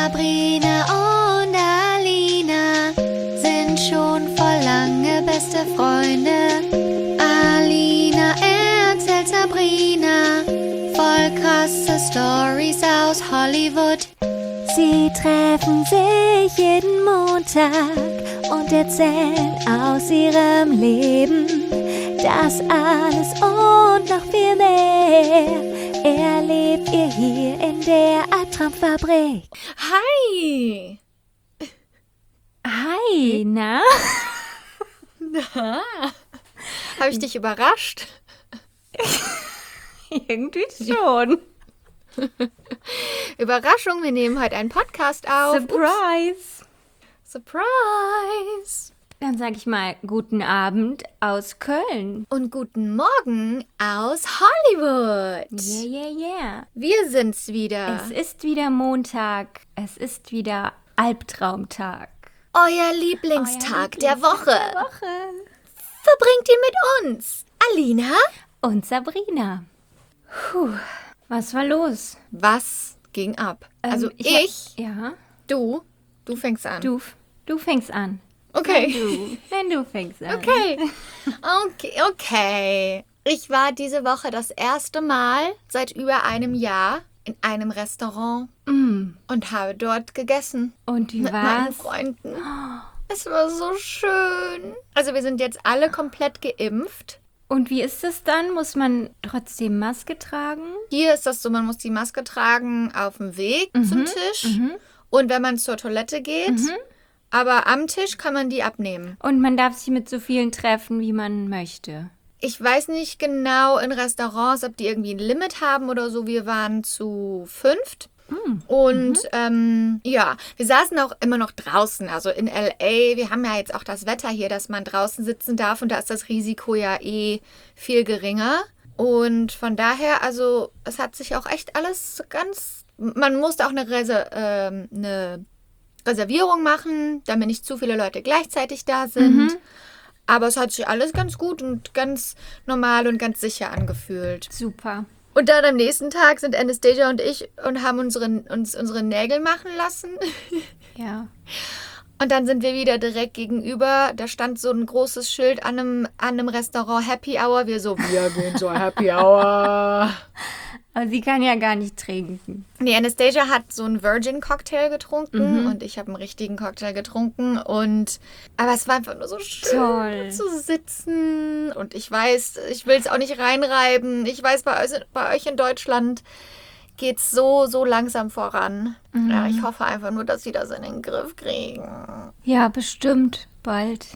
Sabrina und Alina sind schon voll lange beste Freunde. Alina erzählt Sabrina voll krasse Stories aus Hollywood. Sie treffen sich jeden Montag und erzählen aus ihrem Leben. Das alles und noch viel mehr erlebt ihr hier in der Albtraumfabrik. Hi! Hi, na? Na? Habe ich dich überrascht? Irgendwie schon. Überraschung, wir nehmen heute einen Podcast auf. Surprise! Surprise! Dann sag ich mal guten Abend aus Köln. Und guten Morgen aus Hollywood. Yeah. Wir sind's wieder. Es ist wieder Montag. Es ist wieder Albtraumtag. Euer Lieblingstag der Woche. Verbringt ihn mit uns. Alina und Sabrina. Was war los? Was ging ab? Also Ja. Du fängst an. Du fängst an. Okay. Wenn du fängst an. Okay. Ich war diese Woche das erste Mal seit über einem Jahr in einem Restaurant und habe dort gegessen. Und wie mit war's? Meinen Freunden. Es war so schön. Also wir sind jetzt alle komplett geimpft. Und wie ist es dann? Muss man trotzdem Maske tragen? Hier ist das so, man muss die Maske tragen auf dem Weg zum Tisch und wenn man zur Toilette geht. Aber am Tisch kann man die abnehmen. Und man darf sich mit so vielen treffen, wie man möchte. Ich weiß nicht genau in Restaurants, ob die irgendwie ein Limit haben oder so. Wir waren zu 5. Und ja, wir saßen auch immer noch draußen. Also in L.A., wir haben ja jetzt auch das Wetter hier, dass man draußen sitzen darf. Und da ist das Risiko ja viel geringer. Und von daher, also es hat sich auch echt alles ganz... Man musste auch eine Reservierung machen, damit nicht zu viele Leute gleichzeitig da sind. Aber es hat sich alles ganz gut und ganz normal und ganz sicher angefühlt. Super. Und dann am nächsten Tag sind Anastasia und ich und haben uns unsere Nägel machen lassen. Ja. Und dann sind wir wieder direkt gegenüber. Da stand so ein großes Schild an einem Restaurant, Happy Hour. Wir gehen zur Happy Hour. Aber sie kann ja gar nicht trinken. Nee, Anastasia hat so einen Virgin-Cocktail getrunken und ich habe einen richtigen Cocktail getrunken. Aber es war einfach nur so schön zu sitzen. Und ich weiß, ich will es auch nicht reinreiben. Ich weiß, bei euch in Deutschland geht es so langsam voran. Ja, ich hoffe einfach nur, dass sie das in den Griff kriegen. Ja, bestimmt bald.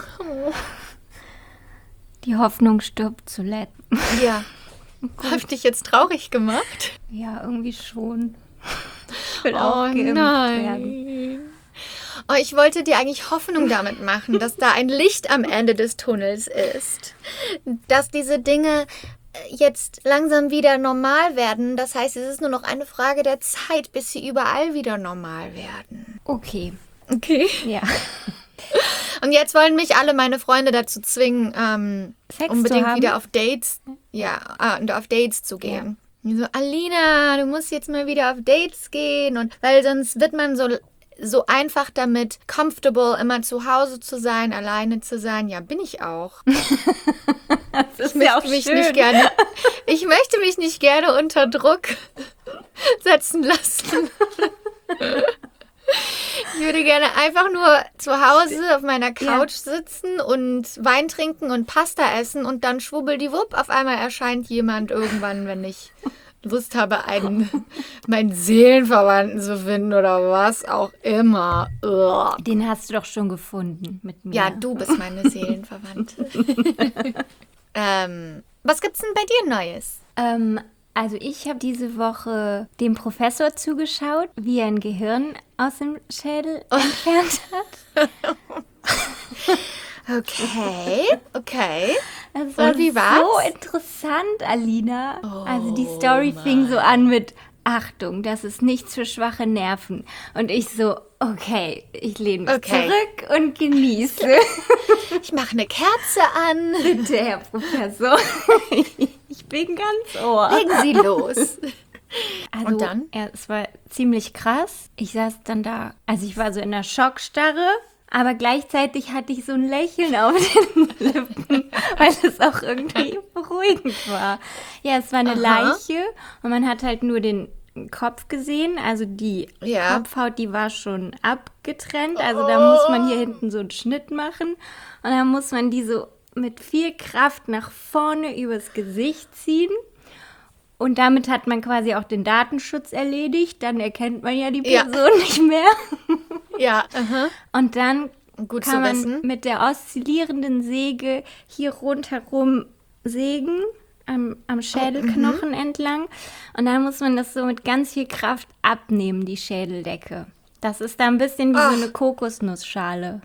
Die Hoffnung stirbt zuletzt. Ja. Habe ich dich jetzt traurig gemacht? Ja, irgendwie schon. Ich will auch geimpft werden. Oh, ich wollte dir eigentlich Hoffnung damit machen, dass da ein Licht am Ende des Tunnels ist. Dass diese Dinge jetzt langsam wieder normal werden. Das heißt, es ist nur noch eine Frage der Zeit, bis sie überall wieder normal werden. Okay. Ja. Und jetzt wollen mich alle meine Freunde dazu zwingen, Sex unbedingt zu haben? wieder auf Dates, und auf Dates zu gehen. Die so, Alina, du musst jetzt mal wieder auf Dates gehen. Und weil sonst wird man so einfach damit comfortable, immer zu Hause zu sein, alleine zu sein. Ja, bin ich auch. Das ist ja auch schön. Ich möchte mich nicht gerne unter Druck setzen lassen. Ich würde gerne einfach nur zu Hause auf meiner Couch sitzen und Wein trinken und Pasta essen und dann schwubbeldiwupp, auf einmal erscheint jemand irgendwann, wenn ich Lust habe, meinen Seelenverwandten zu finden oder was auch immer. Ugh. Den hast du doch schon gefunden mit mir. Ja, du bist meine Seelenverwandte. Was gibt's denn bei dir Neues? Also ich habe diese Woche dem Professor zugeschaut, wie er ein Gehirn aus dem Schädel entfernt hat. Okay. Das war Und wie war's? so interessant, Alina. Also die Story fing so an mit Achtung, das ist nichts für schwache Nerven. Und ich so, okay, ich lehne mich zurück und genieße. Ich mache eine Kerze an. Bitte, Herr Professor. Ich bin ganz Ohr. Legen Sie los. Also, Und dann? Ja, es war ziemlich krass. Ich saß dann da, also ich war so in der Schockstarre, aber gleichzeitig hatte ich so ein Lächeln auf den Lippen, weil es auch irgendwie beruhigend war. Ja, es war eine Leiche und man hat halt nur den Kopf gesehen, also die Kopfhaut, die war schon abgetrennt, also da muss man hier hinten so einen Schnitt machen und dann muss man die so mit viel Kraft nach vorne übers Gesicht ziehen. Und damit hat man quasi auch den Datenschutz erledigt. Dann erkennt man ja die Person nicht mehr. Ja. Und dann Gut kann zu man wissen. mit der oszillierenden Säge hier rundherum sägen, am Schädelknochen entlang. Und dann muss man das so mit ganz viel Kraft abnehmen, die Schädeldecke. Das ist da ein bisschen wie so eine Kokosnussschale.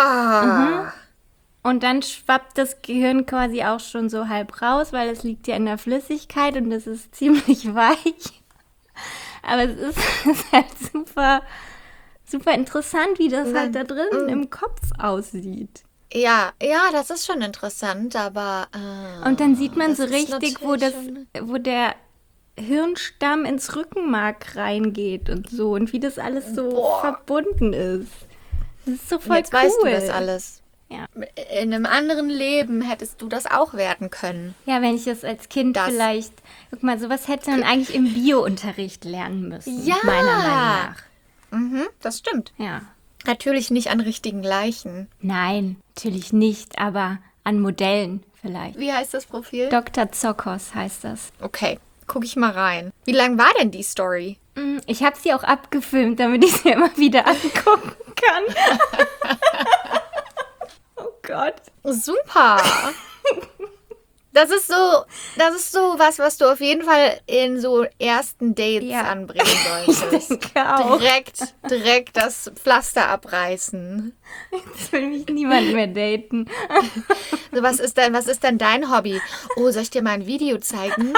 Und dann schwappt das Gehirn quasi auch schon so halb raus, weil es liegt ja in der Flüssigkeit und es ist ziemlich weich. Aber es ist halt super, super interessant, wie das halt da drin im Kopf aussieht. Ja, das ist schon interessant, aber... Und dann sieht man das so ist richtig, natürlich wo der Hirnstamm ins Rückenmark reingeht und so und wie das alles so verbunden ist. Das ist so voll Jetzt cool. weißt du das alles. Ja. In einem anderen Leben hättest du das auch werden können. Ja, wenn ich das als Kind vielleicht, guck mal, sowas hätte man eigentlich im Bio-Unterricht lernen müssen, meiner Meinung nach. Das stimmt. Ja. Natürlich nicht an richtigen Leichen. Nein, natürlich nicht, aber an Modellen vielleicht. Wie heißt das Profil? Dr. Zokos heißt das. Okay, guck ich mal rein. Wie lang war denn die Story? Ich habe sie auch abgefilmt, damit ich sie immer wieder angucken kann. Oh Gott. Super. Das ist so was du auf jeden Fall in so ersten Dates anbringen solltest. Ich denke auch. Direkt das Pflaster abreißen. Jetzt will mich niemand mehr daten. So, was ist denn dein Hobby? Oh, soll ich dir mal ein Video zeigen?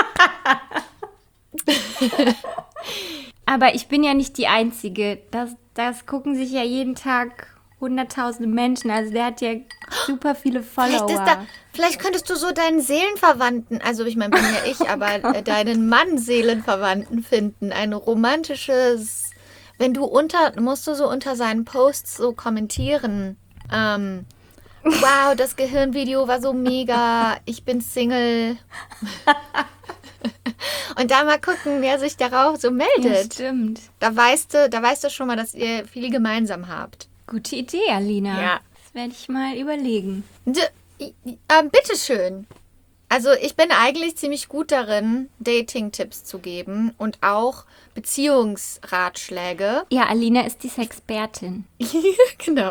Aber ich bin ja nicht die Einzige. Das gucken sich ja jeden Tag hunderttausende Menschen. Also der hat ja super viele Follower. Vielleicht könntest du so deinen Seelenverwandten, also ich meine, bin ja ich, aber deinen Mann Seelenverwandten finden. Ein romantisches, musst du so unter seinen Posts so kommentieren. Wow, das Gehirnvideo war so mega. Ich bin Single. Und da mal gucken, wer sich darauf so meldet. Ja, stimmt. Da weißt du schon mal, dass ihr viel gemeinsam habt. Gute Idee, Alina. Ja. Das werde ich mal überlegen. Bitteschön. Also ich bin eigentlich ziemlich gut darin, Dating-Tipps zu geben und auch Beziehungsratschläge. Ja, Alina ist die Sexpertin. Genau.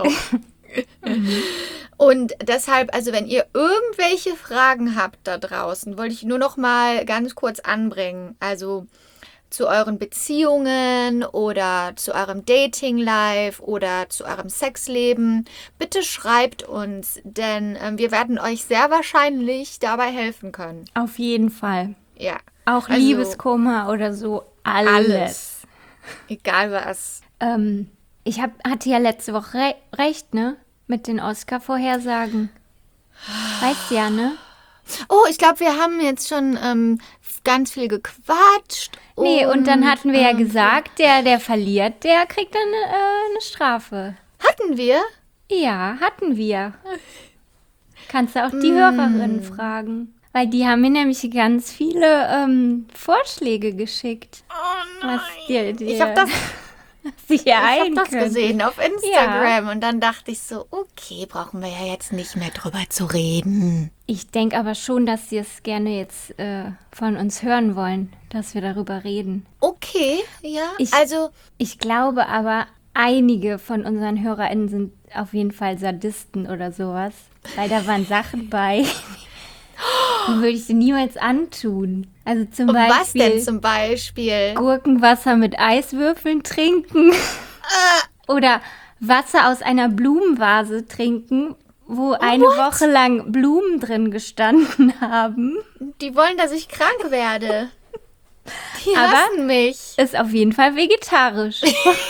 Und deshalb, also wenn ihr irgendwelche Fragen habt da draußen, wollte ich nur noch mal ganz kurz anbringen. Also zu euren Beziehungen oder zu eurem Dating-Life oder zu eurem Sexleben. Bitte schreibt uns, denn wir werden euch sehr wahrscheinlich dabei helfen können. Auf jeden Fall. Ja. Auch Also, Liebeskummer oder so. Alles. Egal was. Ich hatte ja letzte Woche recht, ne? Mit den Oscar-Vorhersagen. Weißt ja, ne? Oh, ich glaube, wir haben jetzt schon ganz viel gequatscht. Nee, und dann hatten wir ja gesagt, der verliert, der kriegt dann eine Strafe. Hatten wir? Ja, hatten wir. Kannst du auch die Hörerinnen fragen. Weil die haben mir nämlich ganz viele Vorschläge geschickt. Oh nein. Was dir Ich habe das, gesehen auf Instagram. Ja. Und dann dachte ich so, okay, brauchen wir ja jetzt nicht mehr drüber zu reden. Ich denke aber schon, dass sie es gerne jetzt von uns hören wollen, dass wir darüber reden. Okay, ja. Ich glaube aber, einige von unseren HörerInnen sind auf jeden Fall Sadisten oder sowas. Weil da waren Sachen bei, die würde ich dir niemals antun. Also zum Beispiel. Was denn zum Beispiel? Gurkenwasser mit Eiswürfeln trinken. Oder Wasser aus einer Blumenvase trinken, wo eine Woche lang Blumen drin gestanden haben. Die wollen, dass ich krank werde. Die hassen mich. Ist auf jeden Fall vegetarisch.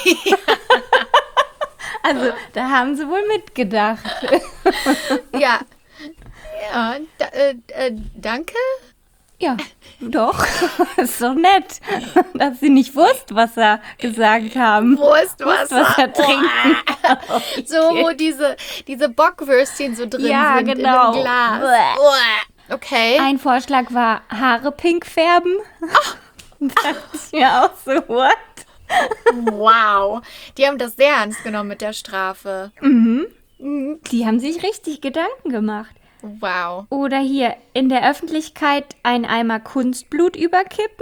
Also, da haben sie wohl mitgedacht. Ja. Ja, danke. Ja, doch. Ist doch nett, dass sie nicht wusste, was er gesagt haben. Wurstwasser trinken. So, wo diese Bockwürstchen so drin Ja, sind genau. in dem Glas. Bleh. Uah. Okay. Ein Vorschlag war Haare pink färben. Da dachte ich mir auch so, what? Wow. Die haben das sehr ernst genommen mit der Strafe. Die haben sich richtig Gedanken gemacht. Wow. Oder hier, in der Öffentlichkeit einen Eimer Kunstblut überkippen.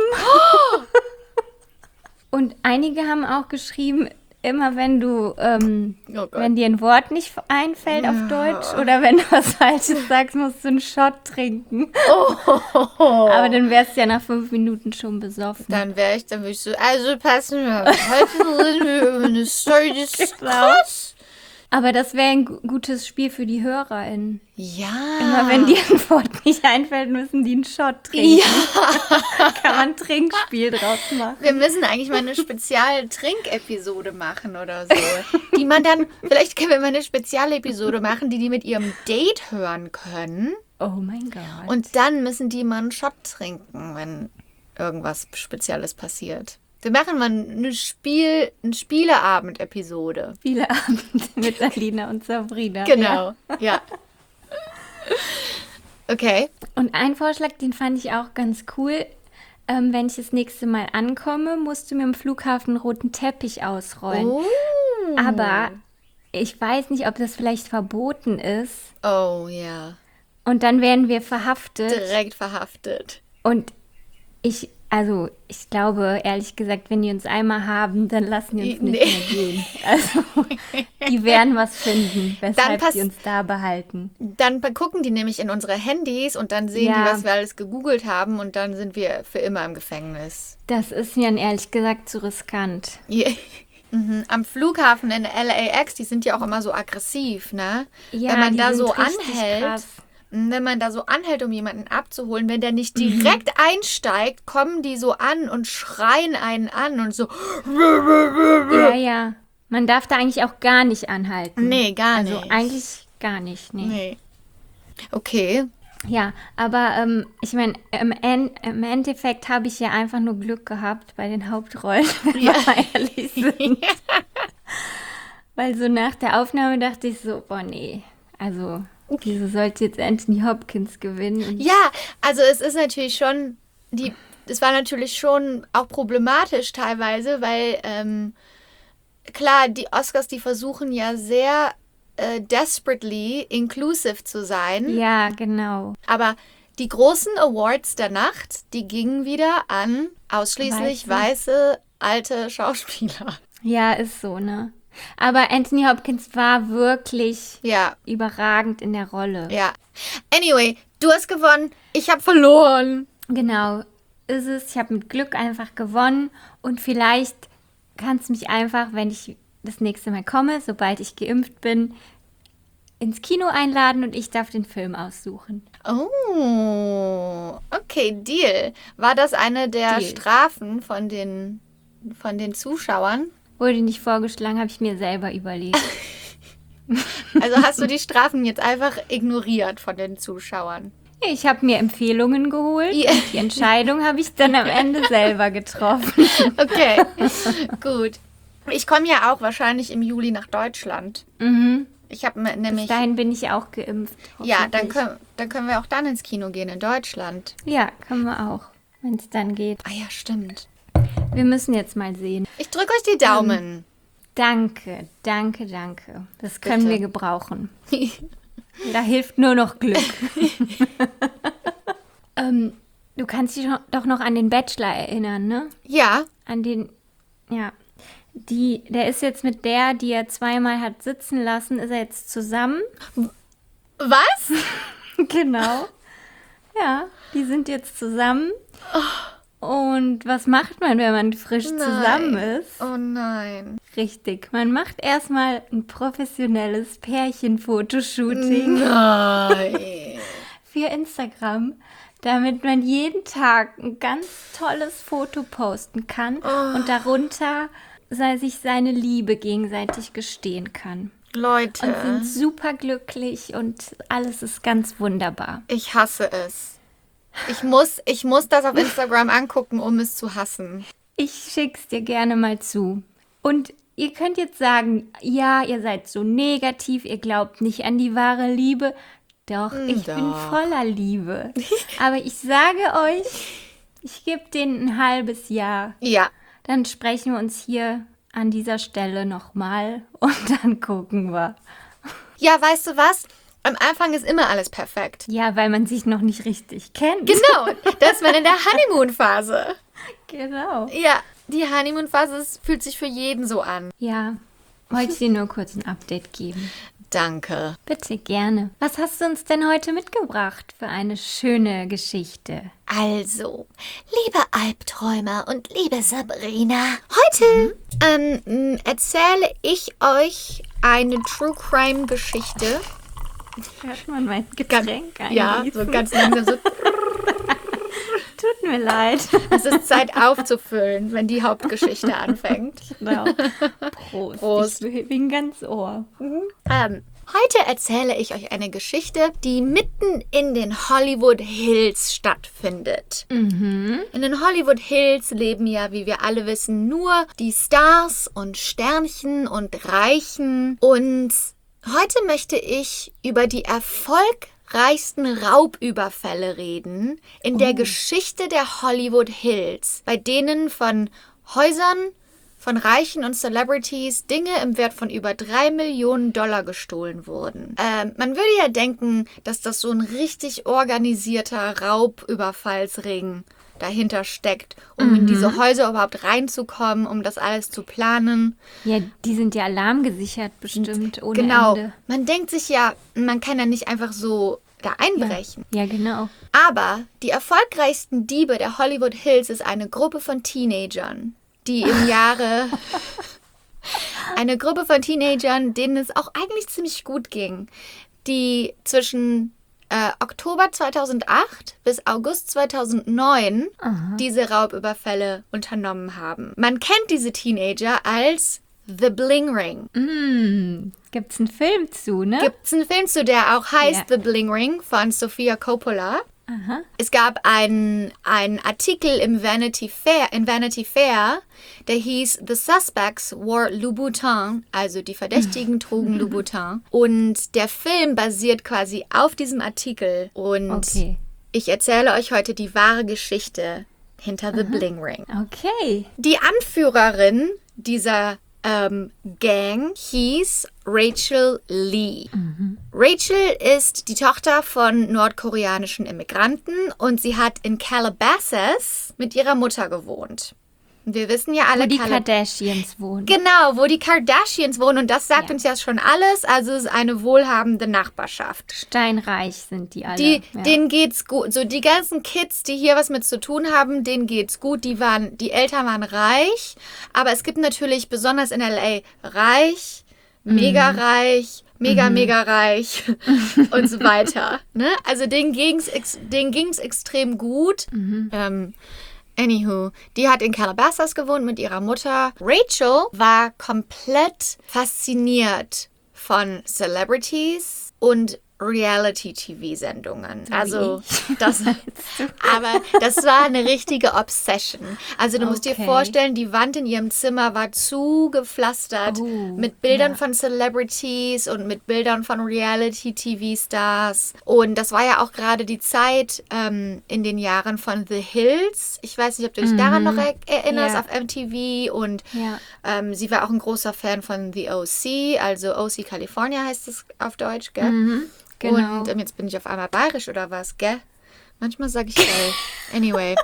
Und einige haben auch geschrieben, immer wenn du, Gott. wenn dir ein Wort nicht einfällt auf Deutsch oder wenn du was Falsches sagst, musst du einen Shot trinken. Aber dann wärst du ja nach 5 Minuten schon besoffen. Dann würde ich so, also passen wir auf. Heute reden wir über eine Story, das ist krass. Aber das wäre ein gutes Spiel für die HörerInnen. Ja. Immer wenn dir ein Wort nicht einfällt, müssen die einen Shot trinken. Ja. Kann man ein Trinkspiel draus machen. Wir müssen eigentlich mal eine Spezial-Trink-Episode machen oder so. Die man dann, vielleicht können wir mal eine Spezialepisode machen, die mit ihrem Date hören können. Oh mein Gott. Und dann müssen die mal einen Shot trinken, wenn irgendwas Spezielles passiert. Wir machen mal eine Spieleabend-Episode. Viele Abende mit Alina und Sabrina. Genau, ja. Okay. Und ein Vorschlag, den fand ich auch ganz cool. Wenn ich das nächste Mal ankomme, musst du mir im Flughafen einen roten Teppich ausrollen. Oh. Aber ich weiß nicht, ob das vielleicht verboten ist. Oh, ja. Und dann werden wir verhaftet. Direkt verhaftet. Und ich glaube, ehrlich gesagt, wenn die uns einmal haben, dann lassen die uns nicht mehr gehen. Also, die werden was finden, weshalb sie uns da behalten. Dann gucken die nämlich in unsere Handys und dann sehen die, was wir alles gegoogelt haben und dann sind wir für immer im Gefängnis. Das ist mir dann ehrlich gesagt zu riskant. Yeah. Am Flughafen in LAX, die sind ja auch immer so aggressiv, ne? Ja, wenn man da sind so richtig anhält. krass. Wenn man da so anhält, um jemanden abzuholen, wenn der nicht direkt einsteigt, kommen die so an und schreien einen an und so. Ja. Man darf da eigentlich auch gar nicht anhalten. Nee, gar nicht. Also eigentlich gar nicht, nee. Okay. Ja, aber ich meine, im Endeffekt habe ich ja einfach nur Glück gehabt bei den Hauptrollen, wenn wir mal ehrlich sind. Weil so nach der Aufnahme dachte ich so, boah nee, also... Wieso sollte jetzt Anthony Hopkins gewinnen? Ja, also es ist natürlich schon, es war natürlich schon auch problematisch teilweise, weil klar, die Oscars, die versuchen ja sehr desperately inclusive zu sein. Ja, genau. Aber die großen Awards der Nacht, die gingen wieder an ausschließlich weiße alte Schauspieler. Ja, ist so, ne? Aber Anthony Hopkins war wirklich überragend in der Rolle. Ja. Anyway, du hast gewonnen, ich habe verloren. Genau, ist es. Ich habe mit Glück einfach gewonnen. Und vielleicht kannst du mich einfach, wenn ich das nächste Mal komme, sobald ich geimpft bin, ins Kino einladen und ich darf den Film aussuchen. Oh, okay, Deal. War das eine der Strafen von den Zuschauern? Wurde nicht vorgeschlagen, habe ich mir selber überlegt. Also hast du die Strafen jetzt einfach ignoriert von den Zuschauern? Ich habe mir Empfehlungen geholt. Ja. Und die Entscheidung habe ich dann am Ende selber getroffen. Okay, gut. Ich komme ja auch wahrscheinlich im Juli nach Deutschland. Ich habe nämlich... Bis dahin bin ich auch geimpft. Ja, dann können wir auch dann ins Kino gehen in Deutschland. Ja, können wir auch, wenn es dann geht. Ah ja, stimmt. Wir müssen jetzt mal sehen. Ich drücke euch die Daumen. Danke. Das können wir gebrauchen. Da hilft nur noch Glück. Du kannst dich doch noch an den Bachelor erinnern, ne? Ja. An den, ja. Der ist jetzt mit der, die er zweimal hat sitzen lassen, ist er jetzt zusammen. Was? Genau. Ja, die sind jetzt zusammen. Und was macht man, wenn man frisch zusammen ist? Oh nein. Richtig, man macht erstmal ein professionelles Pärchenfotoshooting. Nein. Für Instagram, damit man jeden Tag ein ganz tolles Foto posten kann und darunter sich seine Liebe gegenseitig gestehen kann. Leute. Und sind super glücklich und alles ist ganz wunderbar. Ich hasse es. Ich muss das auf Instagram angucken, um es zu hassen. Ich schick's dir gerne mal zu. Und ihr könnt jetzt sagen, ja, ihr seid so negativ, ihr glaubt nicht an die wahre Liebe. Doch, ich bin voller Liebe. Aber ich sage euch, ich gebe denen ein halbes Jahr. Ja. Dann sprechen wir uns hier an dieser Stelle nochmal und dann gucken wir. Ja, weißt du was? Am Anfang ist immer alles perfekt. Ja, weil man sich noch nicht richtig kennt. Genau, da ist man in der Honeymoon-Phase. Genau. Ja, die Honeymoon-Phase fühlt sich für jeden so an. Ja, wollte ich dir nur kurz ein Update geben. Danke. Bitte, gerne. Was hast du uns denn heute mitgebracht für eine schöne Geschichte? Also, liebe Albträumer und liebe Sabrina, heute erzähle ich euch eine True Crime Geschichte. Hört man mein Getränk ein? Ja, so ganz langsam so. Tut mir leid. Es ist Zeit aufzufüllen, wenn die Hauptgeschichte anfängt. Genau. Prost. Ich bin ganz Ohr. Heute erzähle ich euch eine Geschichte, die mitten in den Hollywood Hills stattfindet. In den Hollywood Hills leben ja, wie wir alle wissen, nur die Stars und Sternchen und Reichen. Und heute möchte ich über die erfolgreichsten Raubüberfälle reden in der Geschichte der Hollywood Hills, bei denen von Häusern, von Reichen und Celebrities Dinge im Wert von über $3 Millionen gestohlen wurden. Man würde ja denken, dass das so ein richtig organisierter Raubüberfallsring dahinter steckt, um in diese Häuser überhaupt reinzukommen, um das alles zu planen. Ja, die sind ja alarmgesichert bestimmt ohne Genau. Ende. Man denkt sich ja, man kann ja nicht einfach so da einbrechen. Ja, genau. Aber die erfolgreichsten Diebe der Hollywood Hills ist eine Gruppe von Teenagern, die im Jahre... eine Gruppe von Teenagern, denen es auch eigentlich ziemlich gut ging, die zwischen Oktober 2008 bis August 2009 diese Raubüberfälle unternommen haben. Man kennt diese Teenager als The Bling Ring. Gibt's einen Film zu, ne? Gibt's einen Film zu, der auch heißt Ja. The Bling Ring von Sofia Coppola. Aha. Es gab einen Artikel in Vanity Fair, der hieß The Suspects Wore Louboutin, also die Verdächtigen trugen Louboutin. Und der Film basiert quasi auf diesem Artikel. Und Okay. ich erzähle euch heute die wahre Geschichte hinter The Bling Ring. Okay. Die Anführerin dieser Gang hieß Rachel Lee. Rachel ist die Tochter von nordkoreanischen Immigranten und sie hat in Calabasas mit ihrer Mutter gewohnt. Und wir wissen ja alle, Wo die Kardashians wohnen. Genau, wo die Kardashians wohnen und das sagt Ja. uns ja schon alles. Also es ist eine wohlhabende Nachbarschaft. Steinreich sind die alle. Denen geht's gut. So die ganzen Kids, die hier was mit zu tun haben, denen geht's gut. Die Eltern waren reich. Aber es gibt natürlich besonders in LA reich, mega reich, mega reich und so weiter. Ne? Also denen ging's extrem gut. Anywho, die hat in Calabasas gewohnt mit ihrer Mutter. Rachel war komplett fasziniert von Celebrities und Reality-TV-Sendungen. Also, aber das war eine richtige Obsession. Also, du musst dir vorstellen, die Wand in ihrem Zimmer war zugepflastert mit Bildern von Celebrities und mit Bildern von Reality-TV-Stars. Und das war ja auch gerade die Zeit in den Jahren von The Hills. Ich weiß nicht, ob du dich daran noch erinnerst, auf MTV. Und sie war auch ein großer Fan von The OC, also OC California heißt es auf Deutsch, gell? Genau. Und jetzt bin ich auf einmal bayerisch oder was, gell? Manchmal sage ich gell. Anyway.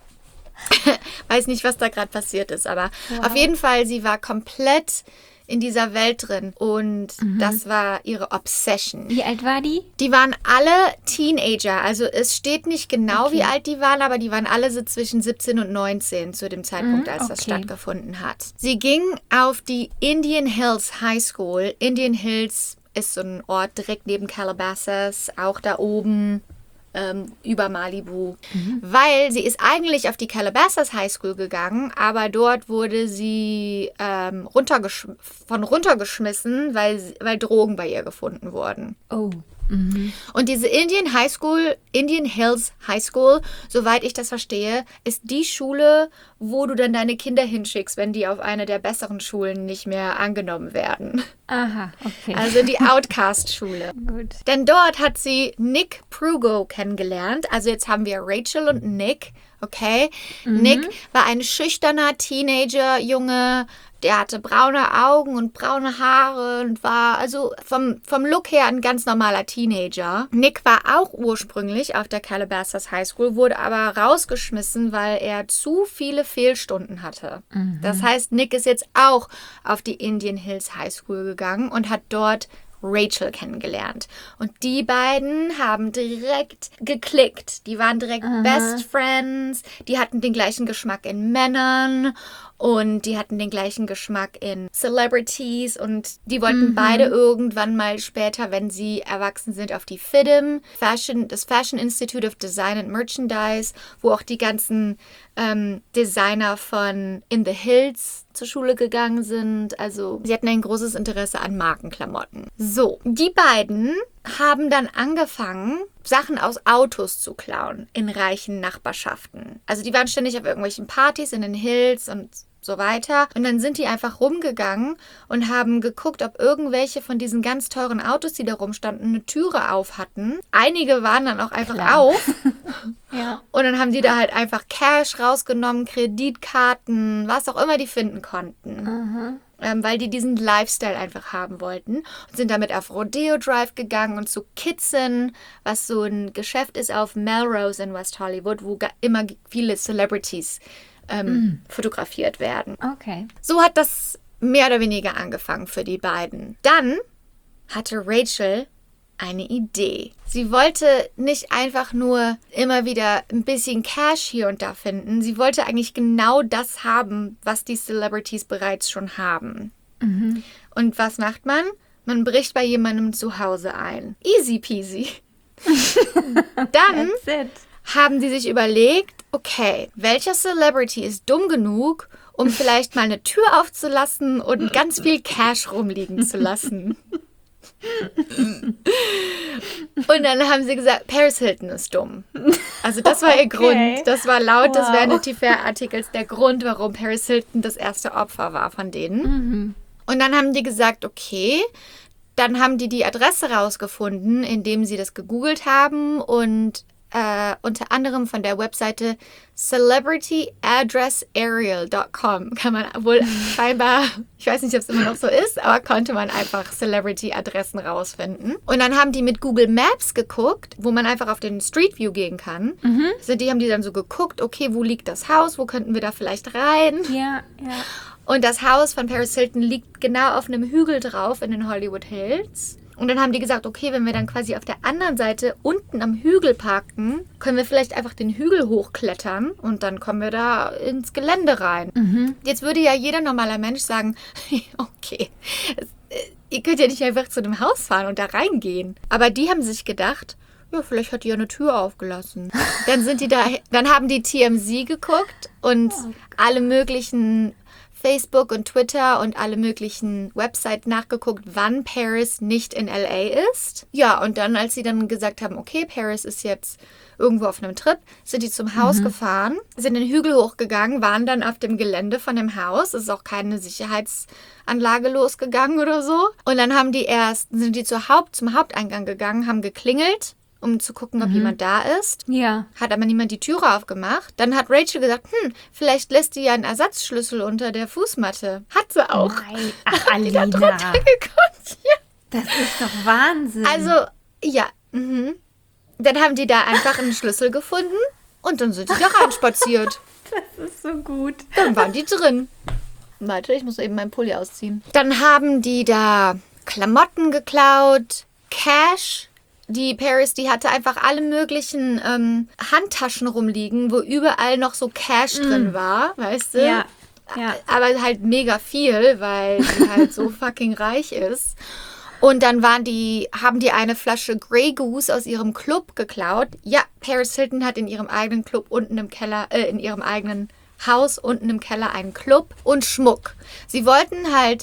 Weiß nicht, was da gerade passiert ist, aber auf jeden Fall, sie war komplett in dieser Welt drin und das war ihre Obsession. Wie alt war die? Die waren alle Teenager, also es steht nicht genau, wie alt die waren, aber die waren alle so zwischen 17 und 19 zu dem Zeitpunkt, als das stattgefunden hat. Sie ging auf die Indian Hills High School. Indian Hills ist so ein Ort direkt neben Calabasas, auch da oben über Malibu. Weil sie ist eigentlich auf die Calabasas High School gegangen, aber dort wurde sie runtergeschmissen, weil Drogen bei ihr gefunden wurden. Oh. Und diese Indian Hills High School, soweit ich das verstehe, ist die Schule, wo du dann deine Kinder hinschickst, wenn die auf eine der besseren Schulen nicht mehr angenommen werden. Aha, okay. Also die Outcast-Schule. Gut. Denn dort hat sie Nick Prugo kennengelernt. Also jetzt haben wir Rachel und Nick, okay? Nick war ein schüchterner Teenager-Junge, der hatte braune Augen und braune Haare und war also vom Look her ein ganz normaler Teenager. Nick war auch ursprünglich auf der Calabasas High School, wurde aber rausgeschmissen, weil er zu viele Fehlstunden hatte. Das heißt, Nick ist jetzt auch auf die Indian Hills High School gegangen und hat dort Rachel kennengelernt. Und die beiden haben direkt geklickt. Die waren direkt Best Friends. Die hatten den gleichen Geschmack in Männern und die hatten den gleichen Geschmack in Celebrities und die wollten beide irgendwann mal später, wenn sie erwachsen sind, auf die FIDM, das Fashion Institute of Design and Merchandise, wo auch die ganzen Designer von In the Hills zur Schule gegangen sind. Also sie hatten ein großes Interesse an Markenklamotten. So, die beiden haben dann angefangen, Sachen aus Autos zu klauen in reichen Nachbarschaften. Also die waren ständig auf irgendwelchen Partys in den Hills und so weiter. Und dann sind die einfach rumgegangen und haben geguckt, ob irgendwelche von diesen ganz teuren Autos, die da rumstanden, eine Türe auf hatten. Einige waren dann auch einfach auf. Ja. Und dann haben die da halt einfach Cash rausgenommen, Kreditkarten, was auch immer die finden konnten. Weil die diesen Lifestyle einfach haben wollten. Und sind damit auf Rodeo Drive gegangen und zu Kitson, was so ein Geschäft ist auf Melrose in West Hollywood, wo immer viele Celebrities fotografiert werden. Okay. So hat das mehr oder weniger angefangen für die beiden. Dann hatte Rachel eine Idee. Sie wollte nicht einfach nur immer wieder ein bisschen Cash hier und da finden. Sie wollte eigentlich genau das haben, was die Celebrities bereits schon haben. Und was macht man? Man bricht bei jemandem zu Hause ein. Easy peasy. Dann haben sie sich überlegt, okay, welcher Celebrity ist dumm genug, um vielleicht mal eine Tür aufzulassen und ganz viel Cash rumliegen zu lassen? Und dann haben sie gesagt, Paris Hilton ist dumm. Also das war ihr Grund. Das war laut des Vanity Fair Artikels der Grund, warum Paris Hilton das erste Opfer war von denen. Und dann haben die gesagt, okay, dann haben die Adresse rausgefunden, indem sie das gegoogelt haben und unter anderem von der Webseite celebrityaddressaerial.com kann man wohl scheinbar, ich weiß nicht, ob es immer noch so ist, aber konnte man einfach Celebrity-Adressen rausfinden. Und dann haben die mit Google Maps geguckt, wo man einfach auf den Street View gehen kann. Also die haben die dann so geguckt, okay, wo liegt das Haus, wo könnten wir da vielleicht rein? Ja. Und das Haus von Paris Hilton liegt genau auf einem Hügel drauf in den Hollywood Hills. Und dann haben die gesagt, okay, wenn wir dann quasi auf der anderen Seite unten am Hügel parken, können wir vielleicht einfach den Hügel hochklettern und dann kommen wir da ins Gelände rein. Jetzt würde ja jeder normaler Mensch sagen, okay, ihr könnt ja nicht einfach zu einem Haus fahren und da reingehen. Aber die haben sich gedacht, ja, vielleicht hat die ja eine Tür aufgelassen. Dann haben die TMZ geguckt und alle möglichen Facebook und Twitter und alle möglichen Websites nachgeguckt, wann Paris nicht in LA ist. Ja, und dann, als sie dann gesagt haben, okay, Paris ist jetzt irgendwo auf einem Trip, sind die zum Haus gefahren, sind den Hügel hochgegangen, waren dann auf dem Gelände von dem Haus. Es ist auch keine Sicherheitsanlage losgegangen oder so. Und dann sind die zum Haupteingang gegangen, haben geklingelt, um zu gucken, ob jemand da ist. Ja. Hat aber niemand die Türe aufgemacht. Dann hat Rachel gesagt, vielleicht lässt die ja einen Ersatzschlüssel unter der Fußmatte. Hat sie auch. Nein. Ach, Hat die da Alina. drunter geguckt. Ja. Das ist doch Wahnsinn. Also, ja. Dann haben die da einfach einen Schlüssel gefunden und dann sind die da reinspaziert. Das ist so gut. Dann waren die drin. Warte, ich muss eben meinen Pulli ausziehen. Dann haben die da Klamotten geklaut, Cash. Die Paris, die hatte einfach alle möglichen Handtaschen rumliegen, wo überall noch so Cash drin war, weißt du? Ja. Aber halt mega viel, weil sie halt so fucking reich ist. Und dann haben die eine Flasche Grey Goose aus ihrem Club geklaut. Ja, Paris Hilton hat in ihrem eigenen Club unten im Keller, in ihrem eigenen Haus unten im Keller einen Club und Schmuck. Sie wollten halt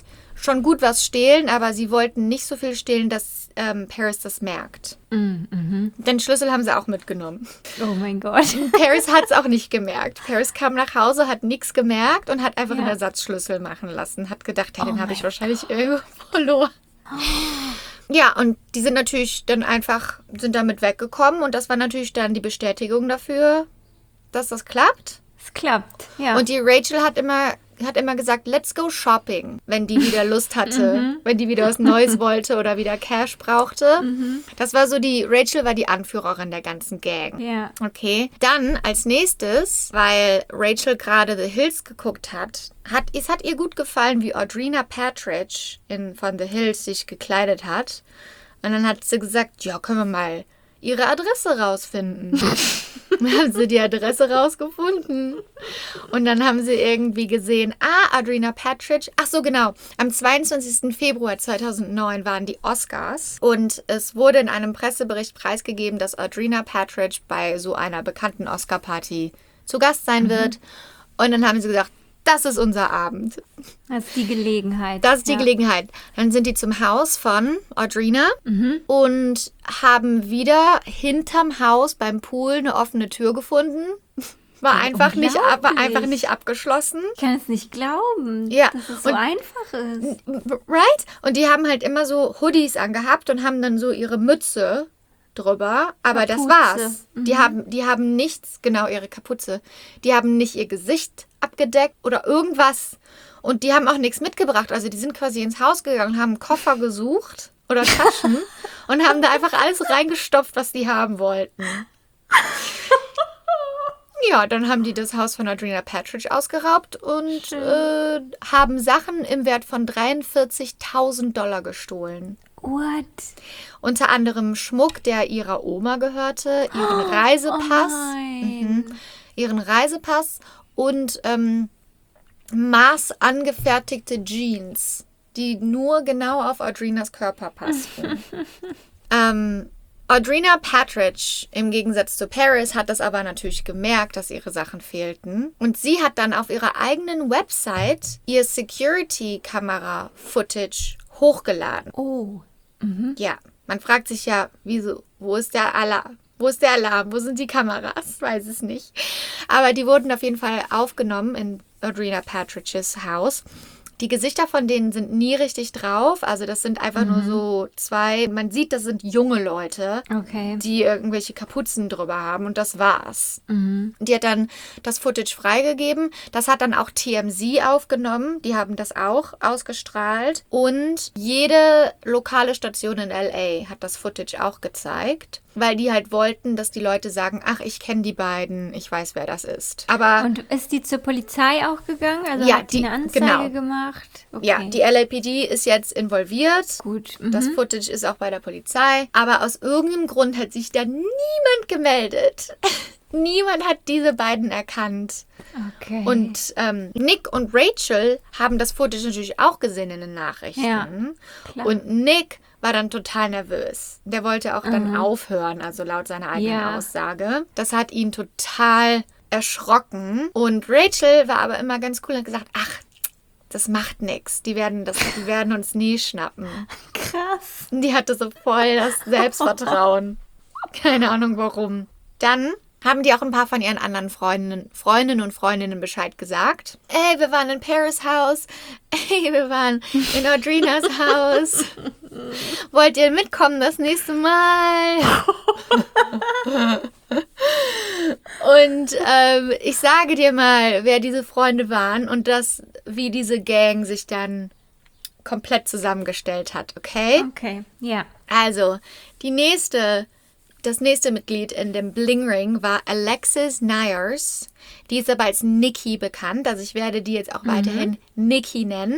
schon gut was stehlen, aber sie wollten nicht so viel stehlen, dass Paris das merkt. Den Schlüssel haben sie auch mitgenommen. Oh mein Gott. Paris hat es auch nicht gemerkt. Paris kam nach Hause, hat nichts gemerkt und hat einfach einen Ersatzschlüssel machen lassen. Hat gedacht, den habe ich wahrscheinlich irgendwo verloren. Ja, und die sind natürlich dann sind damit weggekommen und das war natürlich dann die Bestätigung dafür, dass das klappt. Es klappt, ja. Und die Rachel hat immer gesagt, let's go shopping, wenn die wieder Lust hatte, wenn die wieder was Neues wollte oder wieder Cash brauchte. Das war so Rachel war die Anführerin der ganzen Gang. Ja. Okay. Dann als nächstes, weil Rachel gerade The Hills geguckt hat, es hat ihr gut gefallen, wie Audrina Patridge von The Hills sich gekleidet hat. Und dann hat sie gesagt, ja, können wir mal ihre Adresse rausfinden. Dann haben sie die Adresse rausgefunden. Und dann haben sie irgendwie gesehen, Audrina Patridge. Ach so, genau. Am 22. Februar 2009 waren die Oscars. Und es wurde in einem Pressebericht preisgegeben, dass Audrina Patridge bei so einer bekannten Oscar-Party zu Gast sein wird. Und dann haben sie gesagt, das ist unser Abend. Das ist die Gelegenheit. Das ist die Gelegenheit. Dann sind die zum Haus von Audrina und haben wieder hinterm Haus beim Pool eine offene Tür gefunden. War einfach nicht abgeschlossen. Ich kann es nicht glauben, dass es so einfach ist. Right? Und die haben halt immer so Hoodies angehabt und haben dann so ihre Mütze drüber, aber Kapuze. Das war's. Die haben nichts, genau, ihre Kapuze. Die haben nicht ihr Gesicht abgedeckt oder irgendwas. Und die haben auch nichts mitgebracht. Also die sind quasi ins Haus gegangen, haben einen Koffer gesucht oder Taschen und haben da einfach alles reingestopft, was die haben wollten. Ja, dann haben die das Haus von Audrina Patridge ausgeraubt und haben Sachen im Wert von $43.000 gestohlen. What? Unter anderem Schmuck, der ihrer Oma gehörte, ihren Reisepass, ihren Reisepass und maßangefertigte Jeans, die nur genau auf Audrinas Körper passten. Audrina Patridge, im Gegensatz zu Paris, hat das aber natürlich gemerkt, dass ihre Sachen fehlten. Und sie hat dann auf ihrer eigenen Website ihr Security-Kamera-Footage hochgeladen. Oh. Ja, man fragt sich ja, wieso, wo ist der Alarm? Wo ist der Alarm? Wo sind die Kameras? Weiß es nicht. Aber die wurden auf jeden Fall aufgenommen in Audrina Patridges Haus. Die Gesichter von denen sind nie richtig drauf. Also das sind einfach nur so zwei, man sieht, das sind junge Leute, die irgendwelche Kapuzen drüber haben und das war's. Die hat dann das Footage freigegeben. Das hat dann auch TMZ aufgenommen. Die haben das auch ausgestrahlt. Und jede lokale Station in LA hat das Footage auch gezeigt. Weil die halt wollten, dass die Leute sagen, ach, ich kenne die beiden, ich weiß, wer das ist. Und ist die zur Polizei auch gegangen? Also ja, hat die eine Anzeige gemacht? Okay. Ja, die LAPD ist jetzt involviert. Gut. Das Footage ist auch bei der Polizei. Aber aus irgendeinem Grund hat sich da niemand gemeldet. Niemand hat diese beiden erkannt. Okay. Und Nick und Rachel haben das Footage natürlich auch gesehen in den Nachrichten. Ja, klar. Und Nick war dann total nervös. Der wollte auch dann aufhören, also laut seiner eigenen Aussage. Das hat ihn total erschrocken. Und Rachel war aber immer ganz cool und hat gesagt, ach, das macht nichts. Die werden uns nie schnappen. Krass. Und die hatte so voll das Selbstvertrauen. Keine Ahnung warum. Dann haben die auch ein paar von ihren anderen Freundinnen und Freundinnen Bescheid gesagt. Ey, wir waren in Paris Haus. Ey, wir waren in Audrinas Haus. Wollt ihr mitkommen das nächste Mal? Und ich sage dir mal, wer diese Freunde waren und wie diese Gang sich dann komplett zusammengestellt hat, okay? Okay, ja. Also, das nächste Mitglied in dem Bling Ring war Alexis Nyers. Die ist aber als Nikki bekannt. Also ich werde die jetzt auch weiterhin Nikki nennen.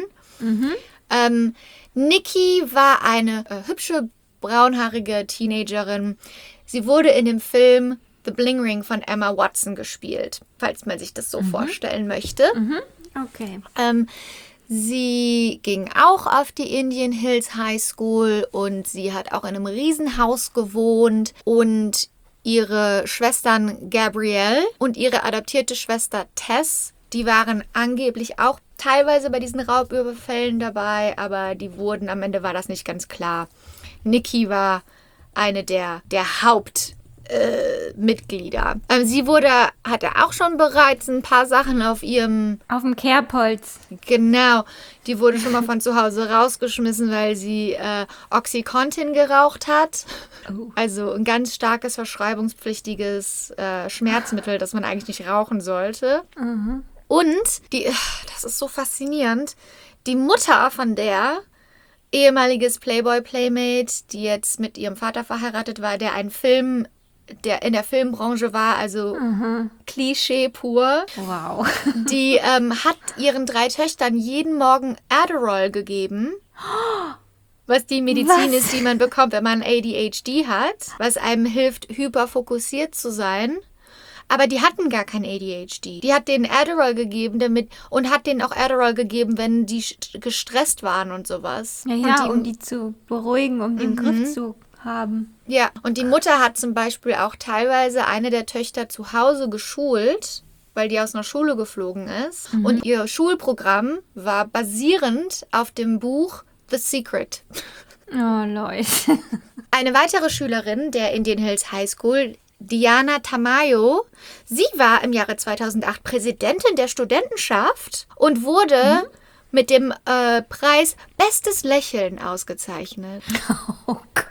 Nikki war eine hübsche, braunhaarige Teenagerin. Sie wurde in dem Film The Bling Ring von Emma Watson gespielt, falls man sich das so vorstellen möchte. Okay. Sie ging auch auf die Indian Hills High School und sie hat auch in einem Riesenhaus gewohnt und ihre Schwestern Gabrielle und ihre adoptierte Schwester Tess, Die waren angeblich auch teilweise bei diesen Raubüberfällen dabei, aber am Ende war das nicht ganz klar. Nikki war eine der Hauptmitglieder. Sie hatte auch schon bereits ein paar Sachen auf dem Kerbholz. Genau, die wurde schon mal von zu Hause rausgeschmissen, weil sie Oxycontin geraucht hat. Oh. Also ein ganz starkes, verschreibungspflichtiges Schmerzmittel, das man eigentlich nicht rauchen sollte. Mhm. Und, das ist so faszinierend, die Mutter von der, ehemaliges Playboy-Playmate, die jetzt mit ihrem Vater verheiratet war, der in der Filmbranche war, also Klischee pur. Wow. Die hat ihren 3 Töchtern jeden Morgen Adderall gegeben, was die Medizin ist, die man bekommt, wenn man ADHD hat, was einem hilft, hyperfokussiert zu sein. Aber die hatten gar kein ADHD. Die hat denen Adderall gegeben und hat denen auch Adderall gegeben, wenn die gestresst waren und sowas. Ja, um die zu beruhigen, um den Griff zu haben. Ja, und die Mutter hat zum Beispiel auch teilweise eine der Töchter zu Hause geschult, weil die aus einer Schule geflogen ist. Mhm. Und ihr Schulprogramm war basierend auf dem Buch The Secret. Oh, Leute. Eine weitere Schülerin der Indian Hills High School, Diana Tamayo, sie war im Jahre 2008 Präsidentin der Studentenschaft und wurde mit dem Preis Bestes Lächeln ausgezeichnet. Oh Gott.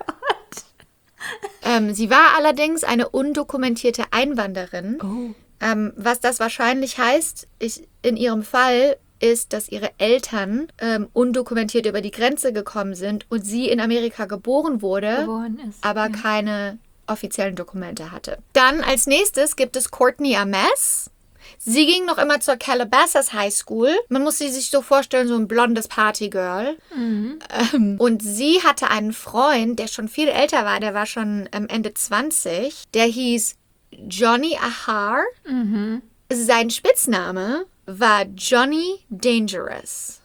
Sie war allerdings eine undokumentierte Einwanderin. Oh. Was das wahrscheinlich heißt, in ihrem Fall ist, dass ihre Eltern undokumentiert über die Grenze gekommen sind und sie in Amerika geboren ist, aber keine offiziellen Dokumente hatte. Dann als nächstes gibt es Courtney Ames. Sie ging noch immer zur Calabasas High School. Man muss sie sich so vorstellen, so ein blondes Partygirl. Mhm. Und sie hatte einen Freund, der schon viel älter war. Der war schon Ende 20. Der hieß Johnny Ahar. Mhm. Sein Spitzname war Johnny Dangerous.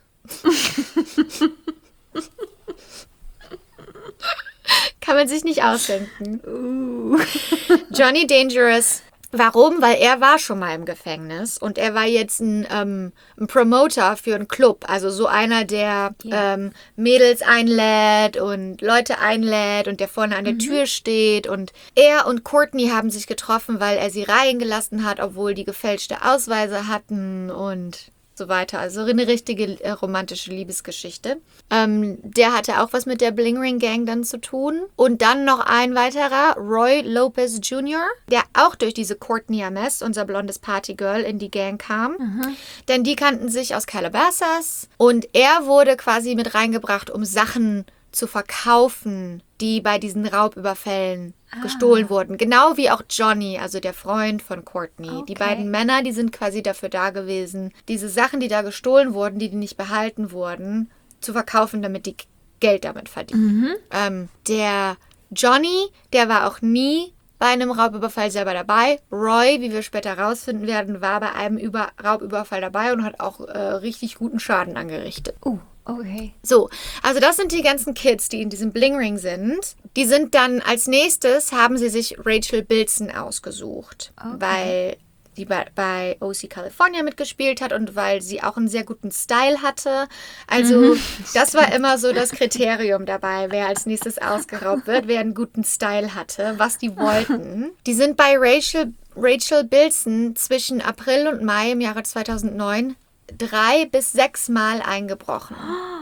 Kann man sich nicht ausdenken. Johnny Dangerous. Warum? Weil er war schon mal im Gefängnis und er war jetzt ein Promoter für einen Club. Also so einer, der Mädels einlädt und Leute einlädt und der vorne an der Tür steht. Und er und Courtney haben sich getroffen, weil er sie reingelassen hat, obwohl die gefälschte Ausweise hatten und so weiter. Also eine richtige romantische Liebesgeschichte. Der hatte auch was mit der Bling Ring Gang dann zu tun. Und dann noch ein weiterer, Roy Lopez Jr., der auch durch diese Courtney Ames, unser blondes Partygirl, in die Gang kam. Mhm. Denn die kannten sich aus Calabasas. Und er wurde quasi mit reingebracht, um Sachen zu verkaufen, die bei diesen Raubüberfällen gestohlen wurden. Genau wie auch Johnny, also der Freund von Courtney. Okay. Die beiden Männer, die sind quasi dafür da gewesen, diese Sachen, die da gestohlen wurden, die nicht behalten wurden, zu verkaufen, damit die Geld damit verdienen. Mhm. Der Johnny, der war auch nie bei einem Raubüberfall selber dabei. Roy, wie wir später rausfinden werden, war bei einem Raubüberfall dabei und hat auch richtig guten Schaden angerichtet. Okay. So, also das sind die ganzen Kids, die in diesem Bling Ring sind. Die sind dann als nächstes, haben sie sich Rachel Bilson ausgesucht, weil die bei OC California mitgespielt hat und weil sie auch einen sehr guten Style hatte. Also das war immer so das Kriterium dabei, wer als nächstes ausgeraubt wird, wer einen guten Style hatte, was die wollten. Die sind bei Rachel Bilson zwischen April und Mai im Jahre 2009 3 bis 6 Mal eingebrochen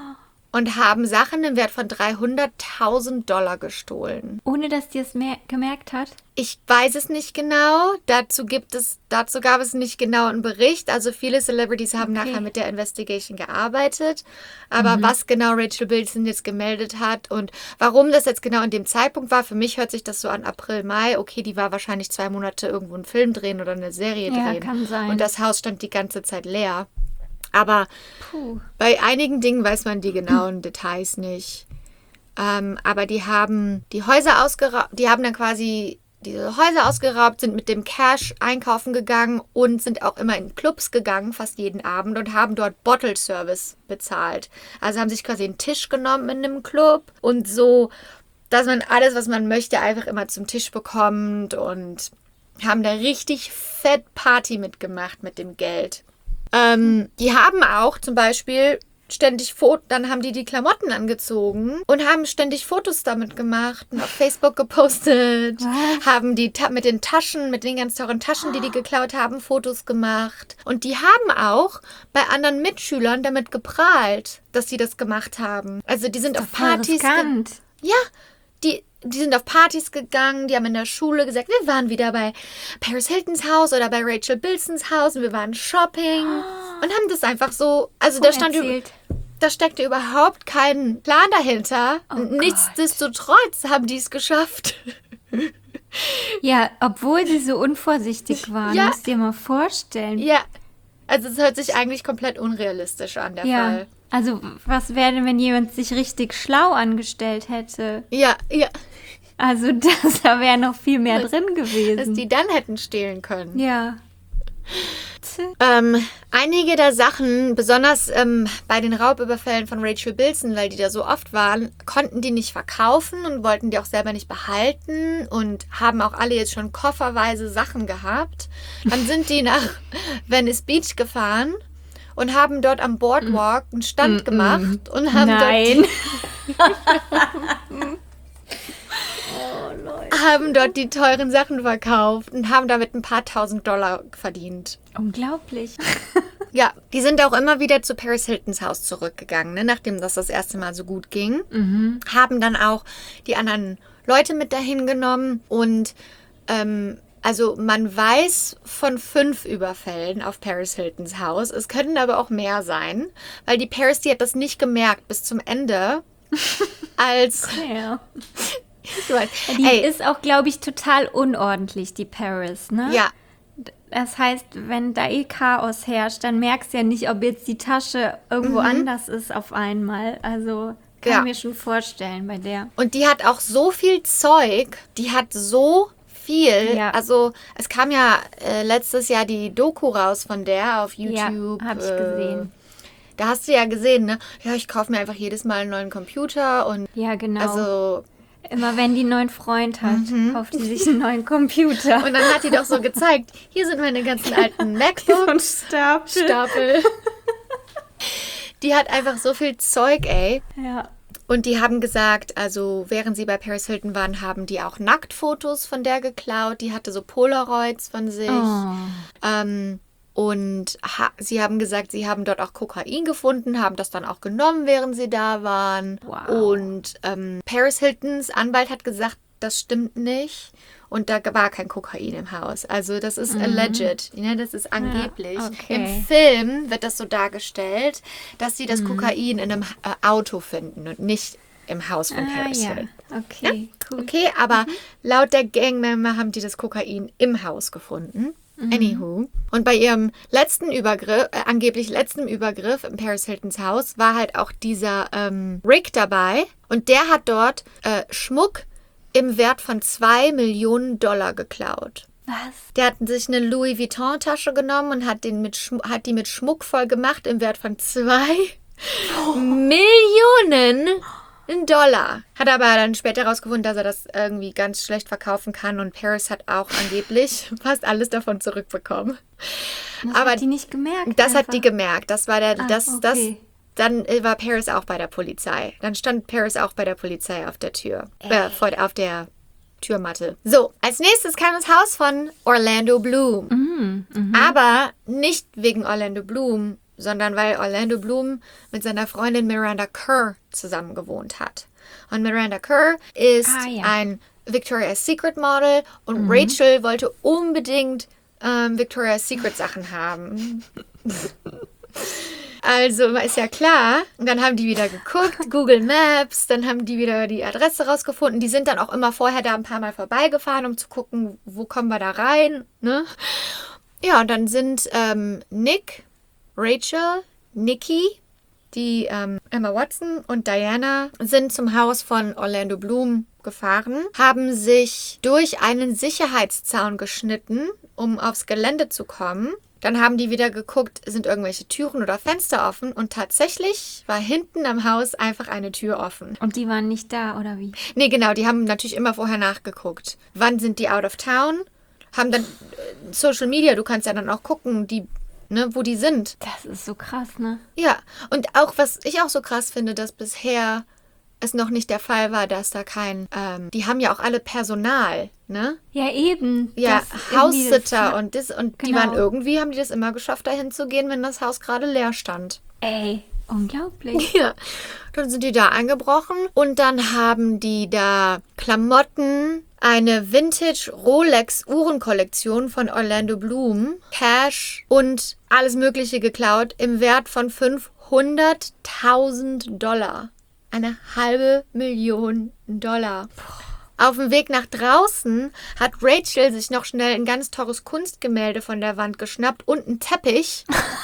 und haben Sachen im Wert von $300.000 gestohlen. Ohne dass die es gemerkt hat? Ich weiß es nicht genau. Dazu gab es nicht genau einen Bericht. Also viele Celebrities haben nachher mit der Investigation gearbeitet. Aber was genau Rachel Bilson jetzt gemeldet hat und warum das jetzt genau in dem Zeitpunkt war, für mich hört sich das so an April, Mai. Okay, die war wahrscheinlich 2 Monate irgendwo einen Film drehen oder eine Serie drehen. Ja, kann sein. Und das Haus stand die ganze Zeit leer. Aber bei einigen Dingen weiß man die genauen Details nicht. Aber die haben die Häuser ausgeraubt, die haben dann quasi diese Häuser ausgeraubt, sind mit dem Cash einkaufen gegangen und sind auch immer in Clubs gegangen, fast jeden Abend, und haben dort Bottle Service bezahlt. Also haben sich quasi einen Tisch genommen in einem Club und so, dass man alles, was man möchte, einfach immer zum Tisch bekommt und haben da richtig fett Party mitgemacht mit dem Geld. Die haben auch zum Beispiel ständig dann haben die Klamotten angezogen und haben ständig Fotos damit gemacht und auf Facebook gepostet. Was? Haben die mit den Taschen, mit den ganz teuren Taschen, die geklaut haben, Fotos gemacht. Und die haben auch bei anderen Mitschülern damit geprahlt, dass sie das gemacht haben. Also die sind auf Partys... Ja, die sind auf Partys gegangen, die haben in der Schule gesagt, wir waren wieder bei Paris Hiltons Haus oder bei Rachel Bilsons Haus und wir waren shopping und haben das einfach so, also da steckte überhaupt kein Plan dahinter. Oh Nichtsdestotrotz haben die es geschafft. Ja, obwohl sie so unvorsichtig waren, Ja. musst du dir mal vorstellen. Ja, also es hört sich eigentlich komplett unrealistisch an, der Fall. Also was wäre denn, wenn jemand sich richtig schlau angestellt hätte? Ja. Also da wäre noch viel mehr drin gewesen. Dass die dann hätten stehlen können. Ja. Einige der Sachen, besonders bei den Raubüberfällen von Rachel Bilson, weil die da so oft waren, konnten die nicht verkaufen und wollten die auch selber nicht behalten und haben auch alle jetzt schon kofferweise Sachen gehabt. Dann sind die nach Venice Beach gefahren und haben dort am Boardwalk einen Stand gemacht und haben dort die teuren Sachen verkauft und haben damit ein paar $1.000 verdient. Unglaublich. Ja, die sind auch immer wieder zu Paris Hiltons Haus zurückgegangen, ne, nachdem das erste Mal so gut ging. Haben dann auch die anderen Leute mit dahin genommen und also man weiß von 5 Überfällen auf Paris Hiltons Haus. Es könnten aber auch mehr sein, weil die Paris, die hat das nicht gemerkt bis zum Ende, als... Ja. Ich weiß. Die ist auch, glaube ich, total unordentlich, die Paris, ne? Ja. Das heißt, wenn da Chaos herrscht, dann merkst du ja nicht, ob jetzt die Tasche irgendwo anders ist auf einmal. Also kann ich mir schon vorstellen bei der. Und die hat auch so viel Zeug, die hat so viel. Ja. Also es kam ja letztes Jahr die Doku raus von der auf YouTube. Ja, habe ich gesehen. Da hast du ja gesehen, ne? Ja, ich kaufe mir einfach jedes Mal einen neuen Computer und Ja, genau. also... Immer wenn die einen neuen Freund hat, kauft die sich einen neuen Computer. Und dann hat die doch so gezeigt, hier sind meine ganzen alten MacBooks. Stapel. Die hat einfach so viel Zeug, ey. Ja. Und die haben gesagt, also während sie bei Paris Hilton waren, haben die auch Nacktfotos von der geklaut. Die hatte so Polaroids von sich. Und sie haben gesagt, sie haben dort auch Kokain gefunden, haben das dann auch genommen, während sie da waren. Wow. Und Paris Hiltons Anwalt hat gesagt, das stimmt nicht. Und da war kein Kokain im Haus. Also das ist alleged, ne? Das ist angeblich. Ja, okay. Im Film wird das so dargestellt, dass sie das Kokain in einem Auto finden und nicht im Haus von Paris Hilton. Okay, cool. Okay, aber laut der Gangmember haben die das Kokain im Haus gefunden. Anywho. Und bei ihrem letzten Übergriff, angeblich letzten Übergriff im Paris Hiltons Haus, war halt auch dieser Rick dabei. Und der hat dort Schmuck im Wert von $2 Millionen geklaut. Was? Der hat sich eine Louis Vuitton-Tasche genommen und hat die mit Schmuck voll gemacht im Wert von 2 Millionen $. Hat aber dann später herausgefunden, dass er das irgendwie ganz schlecht verkaufen kann und Paris hat auch angeblich fast alles davon zurückbekommen. Das aber hat die nicht gemerkt. das einfach. hat die gemerkt. Das war okay. Dann war Paris auch bei der Polizei. Dann stand Paris auch bei der Polizei auf der Tür. Auf der Türmatte. So, als nächstes kam das Haus von Orlando Bloom. Aber nicht wegen Orlando Bloom, sondern weil Orlando Bloom mit seiner Freundin Miranda Kerr zusammen gewohnt hat. Und Miranda Kerr ist ein Victoria's Secret Model und Rachel wollte unbedingt Victoria's Secret Sachen haben. Also ist ja klar. Und dann haben die wieder geguckt, Google Maps, dann haben die wieder die Adresse rausgefunden. Die sind dann auch immer vorher da ein paar Mal vorbeigefahren, um zu gucken, wo kommen wir da rein. Ne? Ja, und dann sind Nick, Rachel, Nikki, die Emma Watson und Diana sind zum Haus von Orlando Bloom gefahren, haben sich durch einen Sicherheitszaun geschnitten, um aufs Gelände zu kommen. Dann haben die wieder geguckt, sind irgendwelche Türen oder Fenster offen und tatsächlich war hinten am Haus einfach eine Tür offen. Und die waren nicht da, oder wie? Nee, genau, die haben natürlich immer vorher nachgeguckt. Wann sind die out of town? Haben dann Social Media, du kannst ja dann auch gucken, die ne, wo die sind. Das ist so krass, ne? Ja, und auch, was ich auch so krass finde, dass bisher es noch nicht der Fall war, dass da die haben ja auch alle Personal, ne? Ja, eben. Ja, Haussitter und die Genau. haben die das immer geschafft, dahin zu gehen, wenn das Haus gerade leer stand. Ey, unglaublich. Ja, dann sind die da eingebrochen und dann haben die da Klamotten, eine Vintage Rolex Uhrenkollektion von Orlando Bloom, Cash und alles Mögliche geklaut im Wert von $500.000. $500.000. Auf dem Weg nach draußen hat Rachel sich noch schnell ein ganz teures Kunstgemälde von der Wand geschnappt und einen Teppich.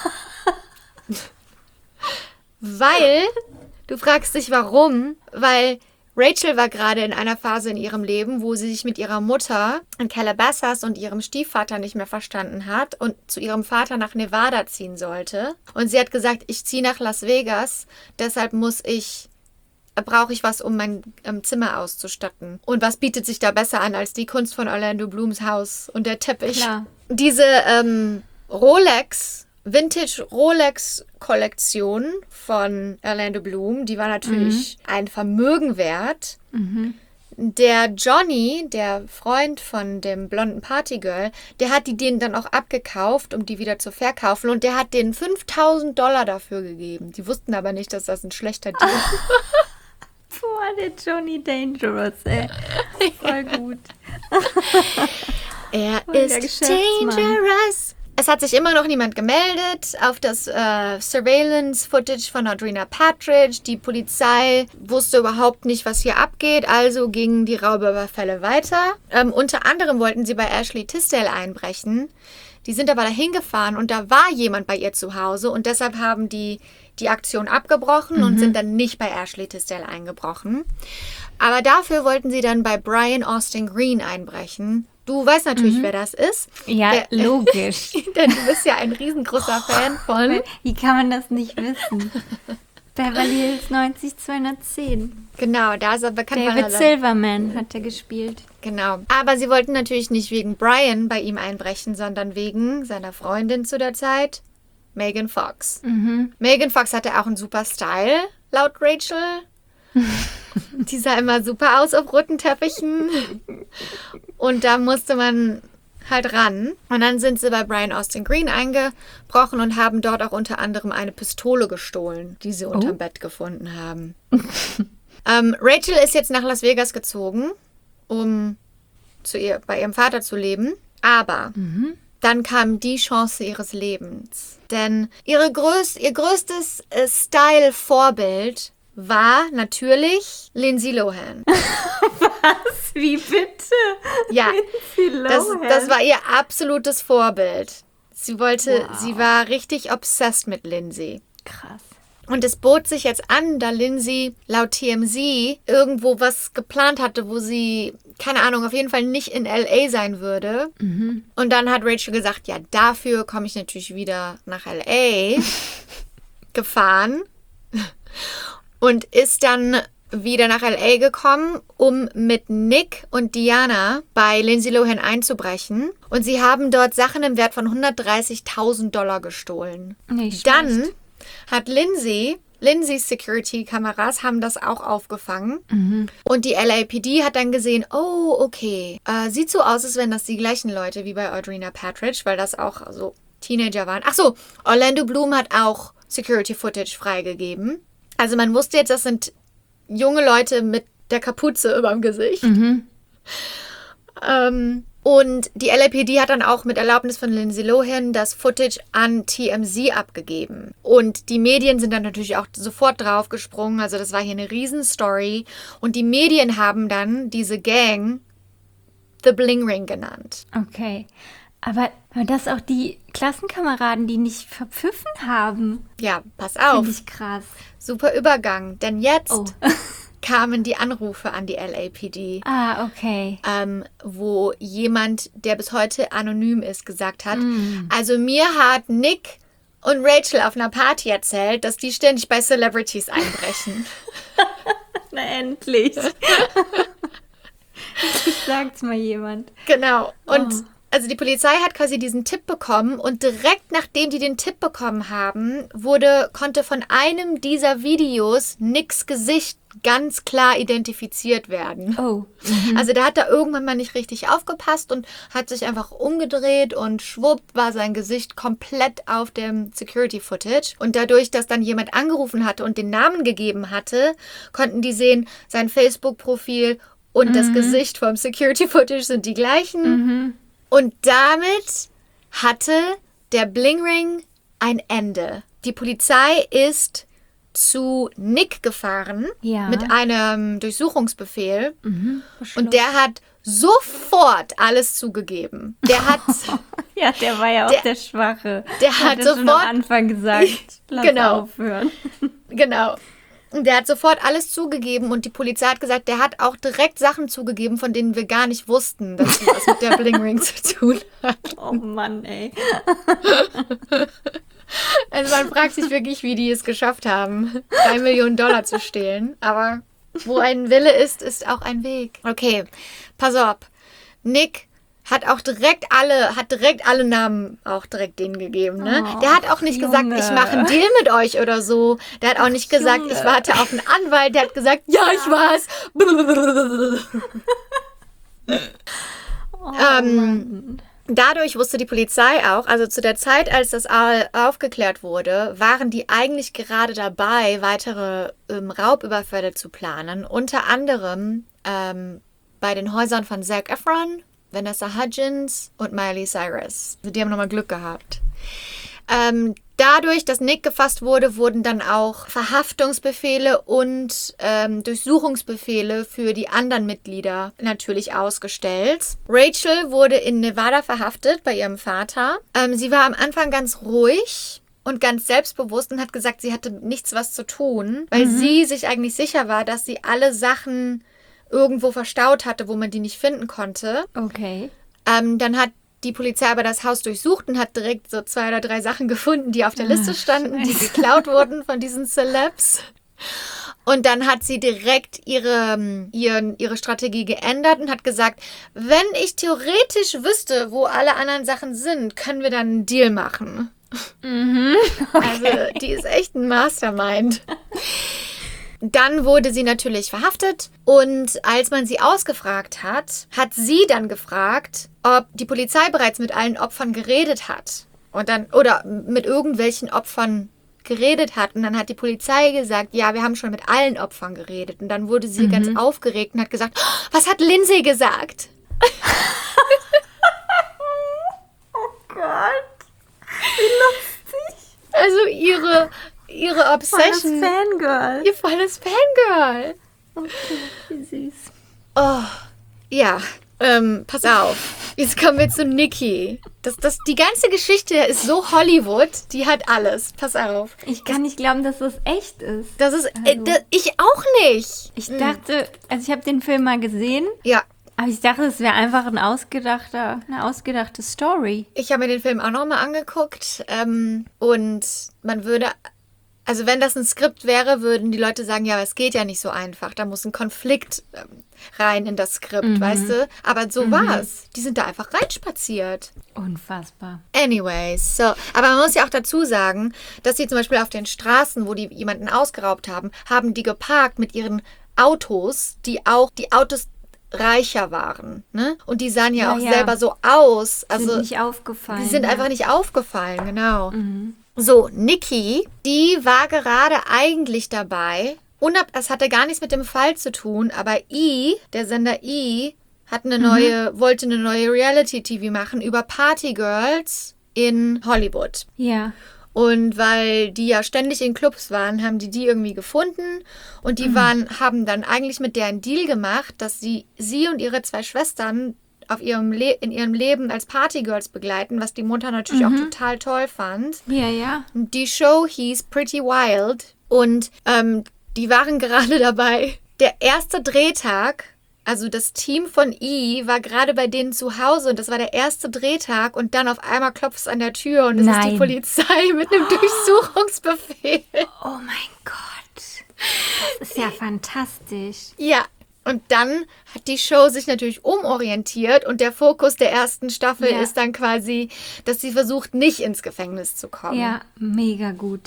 Weil, du fragst dich warum, weil Rachel war gerade in einer Phase in ihrem Leben, wo sie sich mit ihrer Mutter in Calabasas und ihrem Stiefvater nicht mehr verstanden hat und zu ihrem Vater nach Nevada ziehen sollte. Und sie hat gesagt, ich ziehe nach Las Vegas, deshalb brauche ich was, um mein Zimmer auszustatten. Und was bietet sich da besser an als die Kunst von Orlando Blooms Haus und der Teppich? Klar. Diese Vintage Rolex-Kollektion von Orlando Bloom, die war natürlich ein Vermögen wert. Der Johnny, der Freund von dem blonden Partygirl, der hat denen dann auch abgekauft, um die wieder zu verkaufen. Und der hat denen $5.000 dafür gegeben. Die wussten aber nicht, dass das ein schlechter Deal ist. Boah, der Johnny Dangerous, ey. Voll gut. Er Voll der ist Geschäftsmann. dangerous. Es hat sich immer noch niemand gemeldet auf das Surveillance-Footage von Audrina Patridge. Die Polizei wusste überhaupt nicht, was hier abgeht, also gingen die Raubüberfälle weiter. Unter anderem wollten sie bei Ashley Tisdale einbrechen. Die sind aber dahin gefahren und da war jemand bei ihr zu Hause und deshalb haben die Aktion abgebrochen und sind dann nicht bei Ashley Tisdale eingebrochen. Aber dafür wollten sie dann bei Brian Austin Green einbrechen. Du weißt natürlich, wer das ist. Ja, logisch. Denn du bist ja ein riesengroßer Fan von. Wie kann man das nicht wissen? Beverly Hills 90210. Genau, da ist er bekannt. David Silverman hat er gespielt. Genau. Aber sie wollten natürlich nicht wegen Brian bei ihm einbrechen, sondern wegen seiner Freundin zu der Zeit, Megan Fox. Megan Fox hatte auch einen super Style, laut Rachel. Die sah immer super aus auf roten Teppichen. Und da musste man halt ran. Und dann sind sie bei Brian Austin Green eingebrochen und haben dort auch unter anderem eine Pistole gestohlen, die sie unterm Bett gefunden haben. Rachel ist jetzt nach Las Vegas gezogen, um bei ihrem Vater zu leben. Aber dann kam die Chance ihres Lebens. Denn ihr größtes Style-Vorbild war natürlich Lindsay Lohan. Was? Wie bitte? Ja, Lindsay Lohan. das war ihr absolutes Vorbild. Sie war richtig obsessed mit Lindsay. Krass. Und es bot sich jetzt an, da Lindsay laut TMZ irgendwo was geplant hatte, wo sie, keine Ahnung, auf jeden Fall nicht in L.A. sein würde. Und dann hat Rachel gesagt, ja, dafür komme ich natürlich wieder nach L.A. gefahren. Und ist dann wieder nach L.A. gekommen, um mit Nick und Diana bei Lindsay Lohan einzubrechen. Und sie haben dort Sachen im Wert von $130.000 gestohlen. Nicht Dann schlecht. hat Lindsay's Security-Kameras haben das auch aufgefangen. Und die LAPD hat dann gesehen, oh, okay, sieht so aus, als wären das die gleichen Leute wie bei Audrina Patridge, weil das auch so Teenager waren. Ach so, Orlando Bloom hat auch Security-Footage freigegeben. Also man wusste jetzt, das sind junge Leute mit der Kapuze über dem Gesicht. Und die LAPD hat dann auch mit Erlaubnis von Lindsay Lohan das Footage an TMZ abgegeben. Und die Medien sind dann natürlich auch sofort draufgesprungen. Also das war hier eine Riesenstory. Und die Medien haben dann diese Gang The Bling Ring genannt. Okay. Aber das auch die Klassenkameraden, die nicht verpfiffen haben. Ja, pass auf. Finde ich krass. Super Übergang. Denn jetzt Oh. kamen die Anrufe an die LAPD. Ah, okay. Wo jemand, der bis heute anonym ist, gesagt hat, also mir hat Nick und Rachel auf einer Party erzählt, dass die ständig bei Celebrities einbrechen. Na, endlich. Endlich sagt's mal jemand. Genau. Und Also die Polizei hat quasi diesen Tipp bekommen und direkt nachdem die den Tipp bekommen haben, konnte von einem dieser Videos Nicks Gesicht ganz klar identifiziert werden. Oh. Also der hat da irgendwann mal nicht richtig aufgepasst und hat sich einfach umgedreht und schwupp war sein Gesicht komplett auf dem Security-Footage. Und dadurch, dass dann jemand angerufen hatte und den Namen gegeben hatte, konnten die sehen, sein Facebook-Profil und das Gesicht vom Security-Footage sind die gleichen. Und damit hatte der Bling-Ring ein Ende. Die Polizei ist zu Nick gefahren mit einem Durchsuchungsbefehl und der hat sofort alles zugegeben. Der hat ja, der war ja auch der Schwache. Der hat sofort schon am Anfang gesagt, lass aufhören. Genau. Und der hat sofort alles zugegeben und die Polizei hat gesagt, der hat auch direkt Sachen zugegeben, von denen wir gar nicht wussten, dass sie was mit der Bling Ring zu tun hat. Oh Mann, ey. Also man fragt sich wirklich, wie die es geschafft haben, $3 Millionen zu stehlen. Aber wo ein Wille ist, ist auch ein Weg. Okay, pass auf. Nick hat direkt alle Namen auch direkt denen gegeben, ne? Oh, der hat auch nicht gesagt, ich mache einen Deal mit euch oder so. Der hat auch nicht gesagt, ich warte auf einen Anwalt. Der hat gesagt, ja, ich war's. Dadurch wusste die Polizei auch, also zu der Zeit, als das aufgeklärt wurde, waren die eigentlich gerade dabei, weitere Raubüberfälle zu planen. Unter anderem bei den Häusern von Zac Efron, Vanessa Hudgens und Miley Cyrus. Also die haben nochmal Glück gehabt. Dadurch, dass Nick gefasst wurde, wurden dann auch Verhaftungsbefehle und Durchsuchungsbefehle für die anderen Mitglieder natürlich ausgestellt. Rachel wurde in Nevada verhaftet bei ihrem Vater. Sie war am Anfang ganz ruhig und ganz selbstbewusst und hat gesagt, sie hatte nichts was zu tun, weil sie sich eigentlich sicher war, dass sie alle Sachen irgendwo verstaut hatte, wo man die nicht finden konnte. Okay. Dann hat die Polizei aber das Haus durchsucht und hat direkt so 2 oder 3 Sachen gefunden, die auf der Liste standen, die geklaut wurden von diesen Celebs. Und dann hat sie direkt ihre Strategie geändert und hat gesagt, wenn ich theoretisch wüsste, wo alle anderen Sachen sind, können wir dann einen Deal machen. Okay. Also die ist echt ein Mastermind. Dann wurde sie natürlich verhaftet und als man sie ausgefragt hat, hat sie dann gefragt, ob die Polizei bereits mit allen Opfern geredet hat oder mit irgendwelchen Opfern geredet hat. Und dann hat die Polizei gesagt, ja, wir haben schon mit allen Opfern geredet. Und dann wurde sie ganz aufgeregt und hat gesagt, oh, was hat Lindsay gesagt? Oh Gott, wie lustig. Also ihre Obsession. Volles Fangirl. Ihr volles Fangirl. Okay, wie süß. Oh, ja. Pass auf. Jetzt kommen wir zu Nikki. Die ganze Geschichte ist so Hollywood, die hat alles. Pass auf. Ich kann nicht glauben, dass das echt ist. Das ist, ich auch nicht. Ich dachte, also ich habe den Film mal gesehen. Ja. Aber ich dachte, es wäre einfach eine ausgedachte Story. Ich habe mir den Film auch nochmal angeguckt. Und man würde... Also wenn das ein Skript wäre, würden die Leute sagen, ja, aber es geht ja nicht so einfach. Da muss ein Konflikt rein in das Skript, weißt du? Aber so war's. Die sind da einfach reinspaziert. Unfassbar. Anyways, so. Aber man muss ja auch dazu sagen, dass sie zum Beispiel auf den Straßen, wo die jemanden ausgeraubt haben, haben die geparkt mit ihren Autos, die Autos reicher waren, ne? Und die sahen ja auch selber so aus. Also, sind nicht aufgefallen. Die sind einfach nicht aufgefallen, genau. So, Nikki, die war gerade eigentlich dabei, es hatte gar nichts mit dem Fall zu tun, aber der Sender hat wollte eine neue Reality-TV machen über Partygirls in Hollywood. Ja. Und weil die ja ständig in Clubs waren, haben die irgendwie gefunden und die haben dann eigentlich mit der einen Deal gemacht, dass sie und ihre 2 Schwestern in ihrem Leben als Partygirls begleiten, was die Mutter natürlich auch total toll fand. Ja, ja. Die Show hieß Pretty Wild und die waren gerade dabei. Der erste Drehtag, also das Team von war gerade bei denen zu Hause und das war der erste Drehtag und dann auf einmal klopft es an der Tür und es ist die Polizei mit einem Durchsuchungsbefehl. Oh mein Gott. Das ist ja fantastisch. Ja. Und dann hat die Show sich natürlich umorientiert und der Fokus der ersten Staffel ist dann quasi, dass sie versucht, nicht ins Gefängnis zu kommen. Ja, mega gut.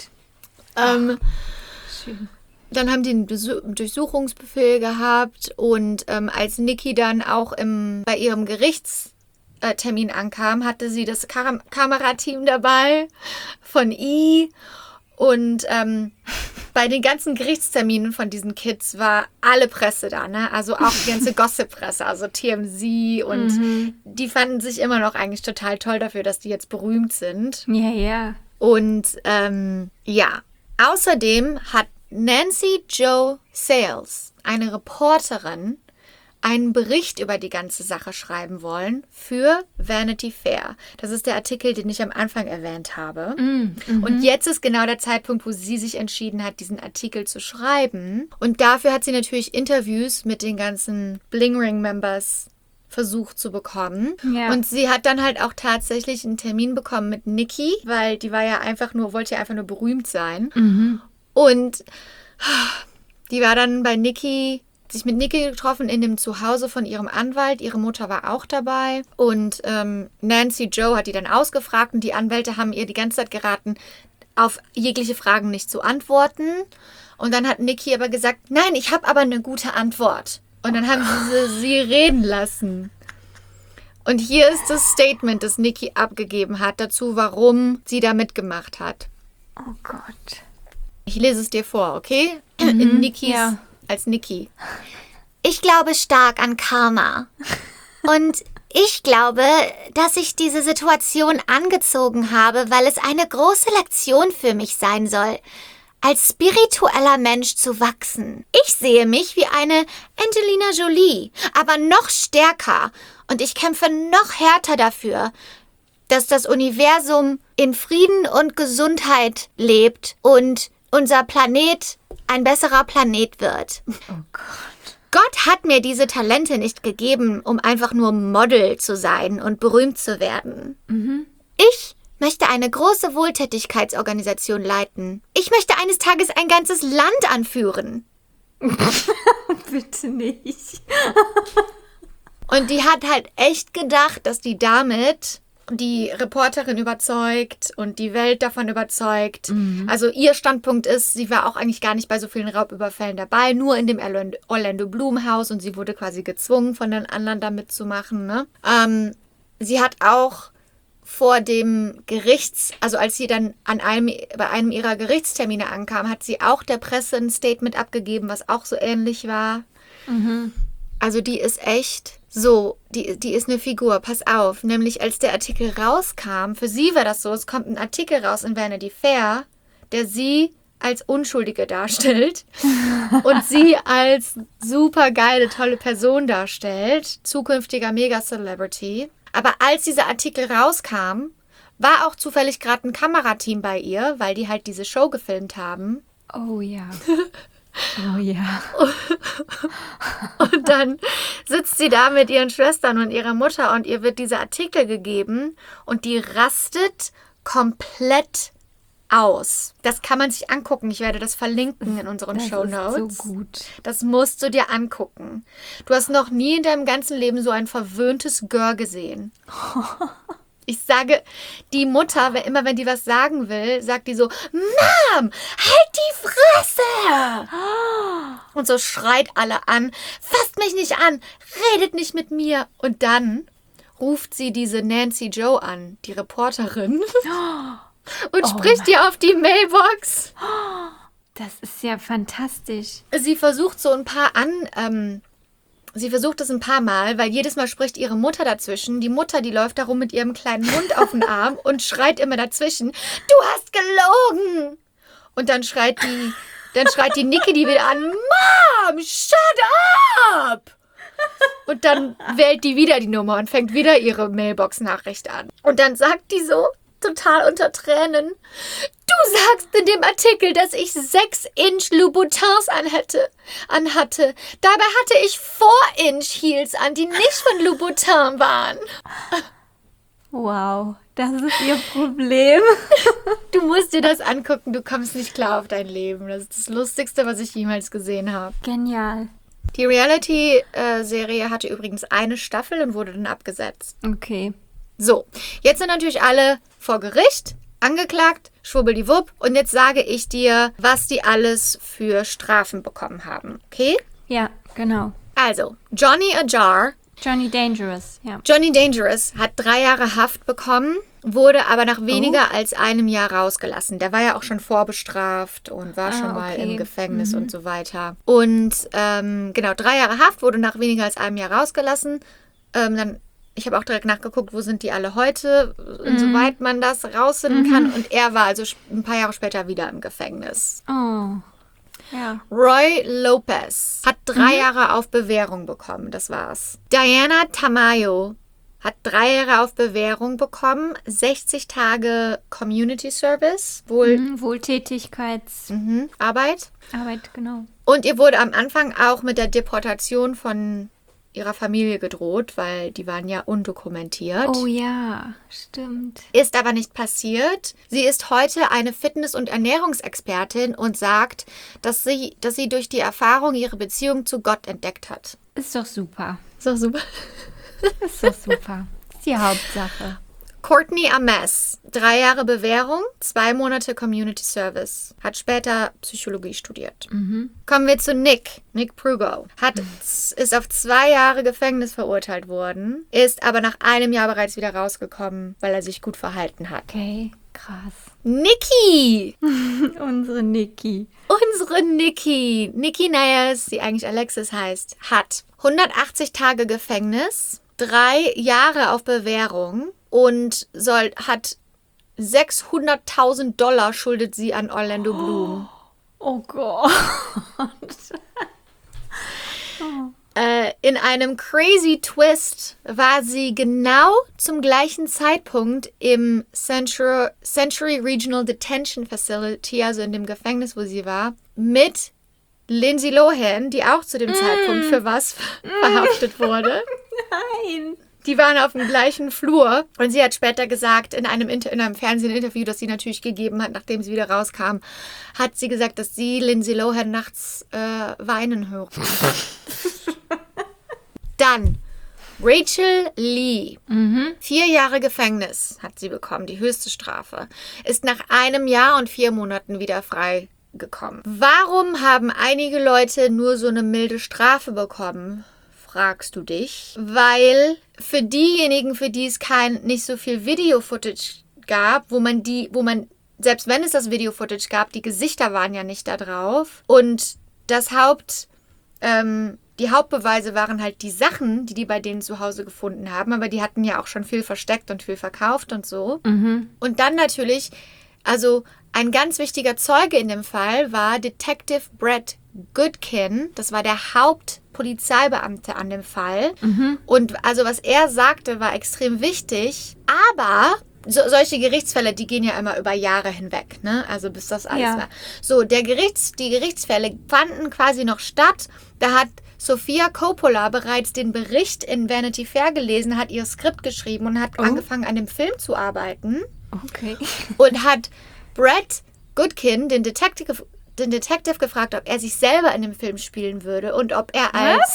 Schön. Dann haben die einen Durchsuchungsbefehl gehabt und als Nikki dann auch bei ihrem Gerichtstermin ankam, hatte sie das Kamerateam dabei von E! Und bei den ganzen Gerichtsterminen von diesen Kids war alle Presse da, ne? Also auch die ganze Gossip-Presse, also TMZ und die fanden sich immer noch eigentlich total toll dafür, dass die jetzt berühmt sind. Ja, ja. Und außerdem hat Nancy Jo Sales, eine Reporterin, einen Bericht über die ganze Sache schreiben wollen für Vanity Fair. Das ist der Artikel, den ich am Anfang erwähnt habe. Und jetzt ist genau der Zeitpunkt, wo sie sich entschieden hat, diesen Artikel zu schreiben. Und dafür hat sie natürlich Interviews mit den ganzen Bling Ring-Members versucht zu bekommen. Ja. Und sie hat dann halt auch tatsächlich einen Termin bekommen mit Nikki, weil die wollte ja einfach nur berühmt sein. Und die war dann sich mit Nikki getroffen in dem Zuhause von ihrem Anwalt. Ihre Mutter war auch dabei. Und Nancy Jo hat die dann ausgefragt und die Anwälte haben ihr die ganze Zeit geraten, auf jegliche Fragen nicht zu antworten. Und dann hat Nikki aber gesagt, nein, ich habe aber eine gute Antwort. Und dann haben sie reden lassen. Und hier ist das Statement, das Nikki abgegeben hat, dazu, warum sie da mitgemacht hat. Oh Gott. Ich lese es dir vor, okay? In Nikkis... Ja. Als Nikki. Ich glaube stark an Karma. Und ich glaube, dass ich diese Situation angezogen habe, weil es eine große Lektion für mich sein soll, als spiritueller Mensch zu wachsen. Ich sehe mich wie eine Angelina Jolie, aber noch stärker. Und ich kämpfe noch härter dafür, dass das Universum in Frieden und Gesundheit lebt und unser Planet ein besserer Planet wird. Oh Gott. Gott hat mir diese Talente nicht gegeben, um einfach nur Model zu sein und berühmt zu werden. Ich möchte eine große Wohltätigkeitsorganisation leiten. Ich möchte eines Tages ein ganzes Land anführen. Bitte nicht. Und die hat halt echt gedacht, dass die damit die Reporterin überzeugt und die Welt davon überzeugt. Also ihr Standpunkt ist, sie war auch eigentlich gar nicht bei so vielen Raubüberfällen dabei, nur in dem Orlando Bloom Haus und sie wurde quasi gezwungen, von den anderen da mitzumachen. Ne? Sie hat auch vor dem also als sie dann bei einem ihrer Gerichtstermine ankam, hat sie auch der Presse ein Statement abgegeben, was auch so ähnlich war. Also die ist echt so, die ist eine Figur, pass auf. Nämlich als der Artikel rauskam, für sie war das so, es kommt ein Artikel raus in Vanity Fair, der sie als Unschuldige darstellt und sie als super geile, tolle Person darstellt, zukünftiger Mega-Celebrity. Aber als dieser Artikel rauskam, war auch zufällig gerade ein Kamerateam bei ihr, weil die halt diese Show gefilmt haben. Oh ja. Oh ja. Und dann sitzt sie da mit ihren Schwestern und ihrer Mutter und ihr wird dieser Artikel gegeben und die rastet komplett aus. Das kann man sich angucken. Ich werde das verlinken in unseren Shownotes. Das ist so gut. Das musst du dir angucken. Du hast noch nie in deinem ganzen Leben so ein verwöhntes Girl gesehen. Ich sage, die Mutter, immer wenn die was sagen will, sagt die so, Mom, halt die Fresse! Und so schreit alle an, fasst mich nicht an, redet nicht mit mir. Und dann ruft sie diese Nancy Jo an, die Reporterin, und spricht ihr auf die Mailbox. Das ist ja fantastisch. Sie versucht so ein paar Sie versucht es ein paar Mal, weil jedes Mal spricht ihre Mutter dazwischen. Die Mutter, die läuft da rum mit ihrem kleinen Mund auf den Arm und schreit immer dazwischen, du hast gelogen! Und dann schreit die Nikki die wieder an, Mom, shut up! Und dann wählt die wieder die Nummer und fängt wieder ihre Mailbox-Nachricht an. Und dann sagt die so, total unter Tränen, du sagst in dem Artikel, dass ich 6-Inch Louboutins anhatte. Dabei hatte ich 4-Inch Heels an, die nicht von Louboutin waren. Wow, das ist ihr Problem. Du musst dir das angucken, du kommst nicht klar auf dein Leben. Das ist das Lustigste, was ich jemals gesehen habe. Genial. Die Reality-Serie hatte übrigens eine Staffel und wurde dann abgesetzt. Okay. So, jetzt sind natürlich alle vor Gericht, angeklagt, schwubbeldiwupp. Und jetzt sage ich dir, was die alles für Strafen bekommen haben, okay? Ja, genau. Also, Johnny Ajar, Johnny Dangerous, ja. Johnny Dangerous hat 3 Jahre Haft bekommen, wurde aber nach weniger als einem Jahr rausgelassen. Der war ja auch schon vorbestraft und war schon mal im Gefängnis und so weiter. Und genau, 3 Jahre Haft, wurde nach weniger als einem Jahr rausgelassen. Ich habe auch direkt nachgeguckt, wo sind die alle heute, insoweit man das rausfinden kann. Und er war also ein paar Jahre später wieder im Gefängnis. Oh, ja. Roy Lopez hat 3 Jahre auf Bewährung bekommen, das war's. Diana Tamayo hat 3 Jahre auf Bewährung bekommen, 60 Tage Community Service, Wohltätigkeitsarbeit, Arbeit. genau. Und ihr wurde am Anfang auch mit der Deportation von ihrer Familie gedroht, weil die waren ja undokumentiert. Oh ja, stimmt. Ist aber nicht passiert. Sie ist heute eine Fitness- und Ernährungsexpertin und sagt, dass sie durch die Erfahrung ihre Beziehung zu Gott entdeckt hat. Ist doch super. Ist doch super. Ist doch super. Ist die Hauptsache. Courtney Ames, 3 Jahre Bewährung, 2 Monate Community Service. Hat später Psychologie studiert. Kommen wir zu Nick Prugo. Ist auf 2 Jahre Gefängnis verurteilt worden, ist aber nach einem Jahr bereits wieder rausgekommen, weil er sich gut verhalten hat. Okay, krass. Nikki! Unsere Nikki. Nikki Nayers, die eigentlich Alexis heißt, hat 180 Tage Gefängnis, 3 Jahre auf Bewährung und hat $600.000 schuldet sie an Orlando Bloom. Oh Gott. In einem crazy Twist war sie genau zum gleichen Zeitpunkt im Century Regional Detention Facility, also in dem Gefängnis, wo sie war, mit Lindsay Lohan, die auch zu dem Zeitpunkt für was verhaftet wurde. Nein. Die waren auf dem gleichen Flur und sie hat später gesagt, in einem Fernsehinterview, das sie natürlich gegeben hat, nachdem sie wieder rauskam, hat sie gesagt, dass sie Lindsay Lohan nachts weinen hört. Dann Rachel Lee. 4 Jahre Gefängnis hat sie bekommen, die höchste Strafe. Ist nach einem Jahr und 4 Monaten wieder freigekommen. Warum haben einige Leute nur so eine milde Strafe bekommen? Fragst du dich, weil für diejenigen, für die es nicht so viel Video-Footage gab, wo man, selbst wenn es das Video-Footage gab, die Gesichter waren ja nicht da drauf und die Hauptbeweise waren halt die Sachen, die bei denen zu Hause gefunden haben, aber die hatten ja auch schon viel versteckt und viel verkauft und so. Und dann natürlich, also ein ganz wichtiger Zeuge in dem Fall war Detective Brett Goodkin, das war der Hauptpolizeibeamte an dem Fall. Und also was er sagte, war extrem wichtig, aber solche Gerichtsfälle, die gehen ja immer über Jahre hinweg, ne? Also bis das alles war. So, die Gerichtsfälle fanden quasi noch statt. Da hat Sofia Coppola bereits den Bericht in Vanity Fair gelesen, hat ihr Skript geschrieben und hat angefangen, an dem Film zu arbeiten. Okay. Und hat Brett Goodkin, den Detective gefragt, ob er sich selber in dem Film spielen würde und ob er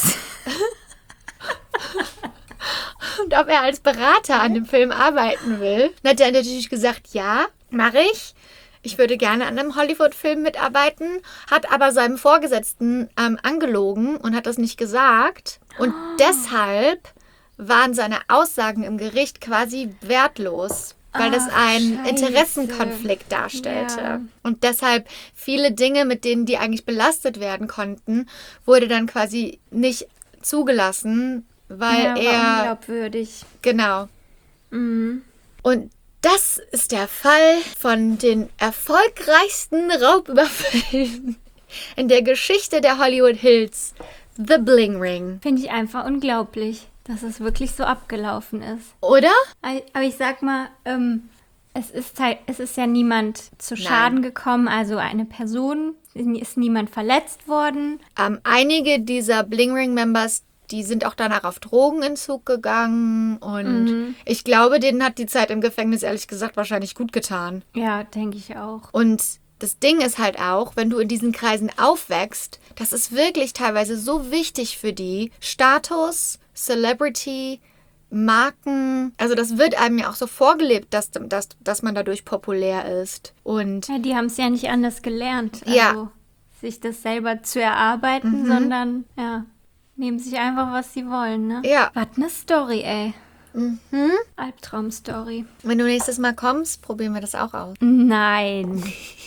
als Berater an dem Film arbeiten will. Dann hat er natürlich gesagt, ja, mache ich. Ich würde gerne an einem Hollywood-Film mitarbeiten, hat aber seinem Vorgesetzten angelogen und hat das nicht gesagt. Und deshalb waren seine Aussagen im Gericht quasi wertlos, weil das einen Interessenkonflikt darstellte. Ja. Und deshalb viele Dinge, mit denen die eigentlich belastet werden konnten, wurde dann quasi nicht zugelassen, weil er... unglaubwürdig. Genau. Und das ist der Fall von den erfolgreichsten Raubüberfällen in der Geschichte der Hollywood Hills. The Bling Ring. Finde ich einfach unglaublich, dass es wirklich so abgelaufen ist. Oder? Aber ich sag mal, es ist ja niemand zu Schaden gekommen, also eine Person, ist niemand verletzt worden. Einige dieser Bling Ring Members, die sind auch danach auf Drogenentzug gegangen und ich glaube, denen hat die Zeit im Gefängnis ehrlich gesagt wahrscheinlich gut getan. Ja, denke ich auch. Und das Ding ist halt auch, wenn du in diesen Kreisen aufwächst, das ist wirklich teilweise so wichtig für die. Status, Celebrity, Marken. Also das wird einem ja auch so vorgelebt, dass man dadurch populär ist. Und Ja, die haben es ja nicht anders gelernt. Ja. Also, sich das selber zu erarbeiten, sondern, nehmen sich einfach, was sie wollen, ne? ja, Was eine Story, ey. Albtraum-Story. wenn du nächstes Mal kommst, probieren wir das auch aus. Nein.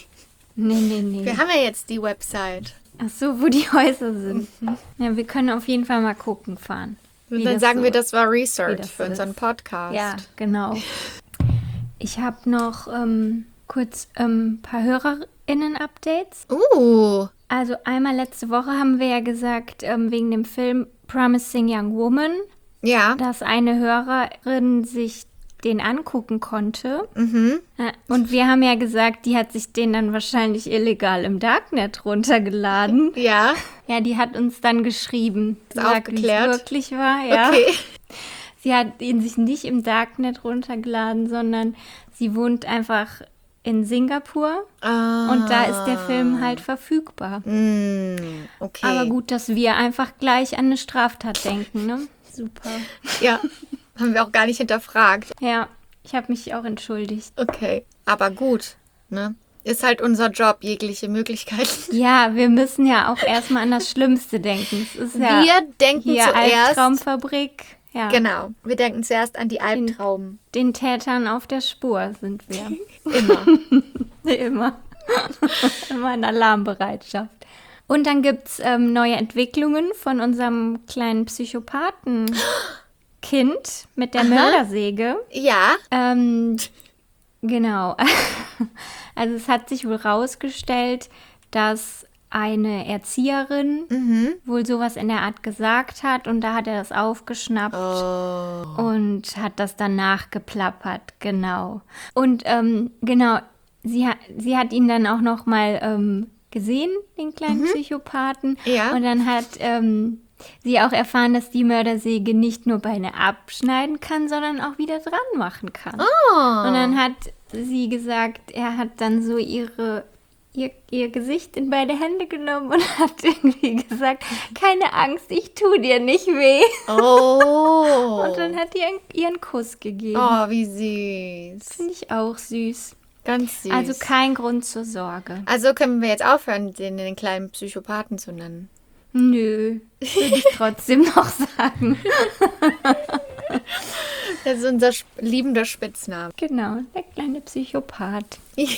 Nee. Wir haben ja jetzt die Website. Ach so, wo die Häuser sind. Ja, wir können auf jeden Fall mal gucken fahren. Und wie dann das sagen so- wir, das war wie Research das für so unseren ist. Podcast. Ja, genau. Ich habe noch kurz ein paar HörerInnen-Updates. Also einmal letzte Woche haben wir ja gesagt, wegen dem Film Promising Young Woman, Ja. dass eine Hörerin sich den angucken konnte. Ja, und wir haben ja gesagt, die hat sich den dann wahrscheinlich illegal im Darknet runtergeladen. Ja. Ja, die hat uns dann geschrieben, gesagt, wie es aufgeklärt? wirklich war. Ja. Okay. Sie hat ihn sich nicht im Darknet runtergeladen, sondern sie wohnt einfach in Singapur und da ist der Film halt verfügbar. Okay. Aber gut, dass wir einfach gleich an eine Straftat denken, ne? Super. Ja. Haben wir auch gar nicht hinterfragt. Ja, ich habe mich auch entschuldigt. Okay. Aber gut. Ne? Ist halt unser Job, jegliche Möglichkeiten. Ja, wir müssen ja auch erstmal an das Schlimmste denken. Es ist ja Wir denken hier zuerst. Albtraumfabrik. Ja, Genau. Wir denken zuerst an die Albtraum. den Tätern auf der Spur sind wir. Immer. Immer. Immer in Alarmbereitschaft. Und dann gibt es neue Entwicklungen von unserem kleinen Psychopathen-Kind mit der Mördersäge. Ja. Genau. Also es hat sich wohl rausgestellt, dass eine Erzieherin wohl sowas in der Art gesagt hat und da hat er das aufgeschnappt und hat das dann nachgeplappert, genau. Und genau, sie hat ihn dann auch noch mal gesehen, den kleinen Psychopathen. Ja. Und dann hat sie auch erfahren, dass die Mördersäge nicht nur Beine abschneiden kann, sondern auch wieder dran machen kann. Und dann hat sie gesagt, er hat dann so ihr Gesicht in beide Hände genommen und hat irgendwie gesagt, keine Angst, ich tu dir nicht weh. Oh. Und dann hat die ihren Kuss gegeben. Oh, wie süß. Finde ich auch süß. Ganz süß. Also kein Grund zur Sorge. Also können wir jetzt aufhören, den kleinen Psychopathen zu nennen. Nö, würde ich trotzdem noch sagen. Das ist unser liebender Spitzname. Genau, der kleine Psychopath.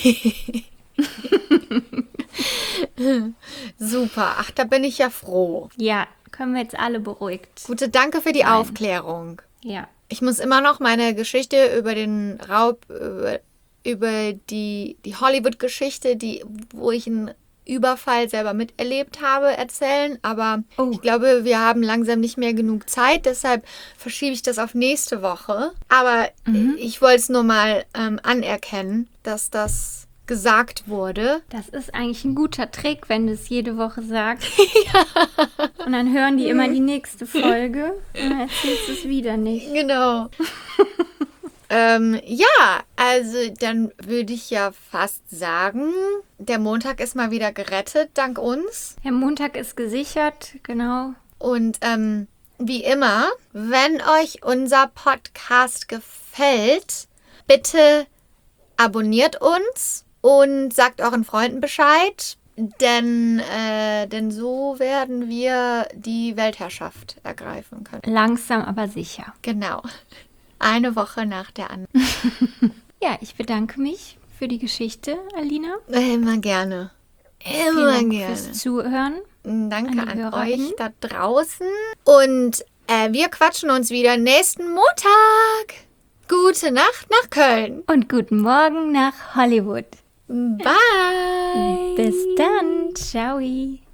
Super. Ach, da bin ich ja froh. Ja, können wir jetzt alle beruhigt. Gute, danke für die Aufklärung. Ja. Ich muss immer noch meine Geschichte über den Raub, über die Hollywood-Geschichte, wo ich einen Überfall selber miterlebt habe, erzählen. Aber ich glaube, wir haben langsam nicht mehr genug Zeit. Deshalb verschiebe ich das auf nächste Woche. Aber ich wollte es nur mal anerkennen, dass das gesagt wurde. Das ist eigentlich ein guter Trick, wenn du es jede Woche sagst. Und dann hören die immer die nächste Folge und dann erzählst du es wieder nicht. Genau. Ja, also dann würde ich ja fast sagen, der Montag ist mal wieder gerettet, dank uns. Der Montag ist gesichert, genau. Und wie immer, wenn euch unser Podcast gefällt, bitte abonniert uns und sagt euren Freunden Bescheid, denn so werden wir die Weltherrschaft ergreifen können. Langsam, aber sicher. Genau. Eine Woche nach der anderen. Ja, ich bedanke mich für die Geschichte, Alina. Immer gerne. Vielen Immer Dank gerne. fürs Zuhören. Danke an die an HörerInnen. euch da draußen. Und wir quatschen uns wieder nächsten Montag. Gute Nacht nach Köln. Und guten Morgen nach Hollywood. Bye. Bis dann. Ciao.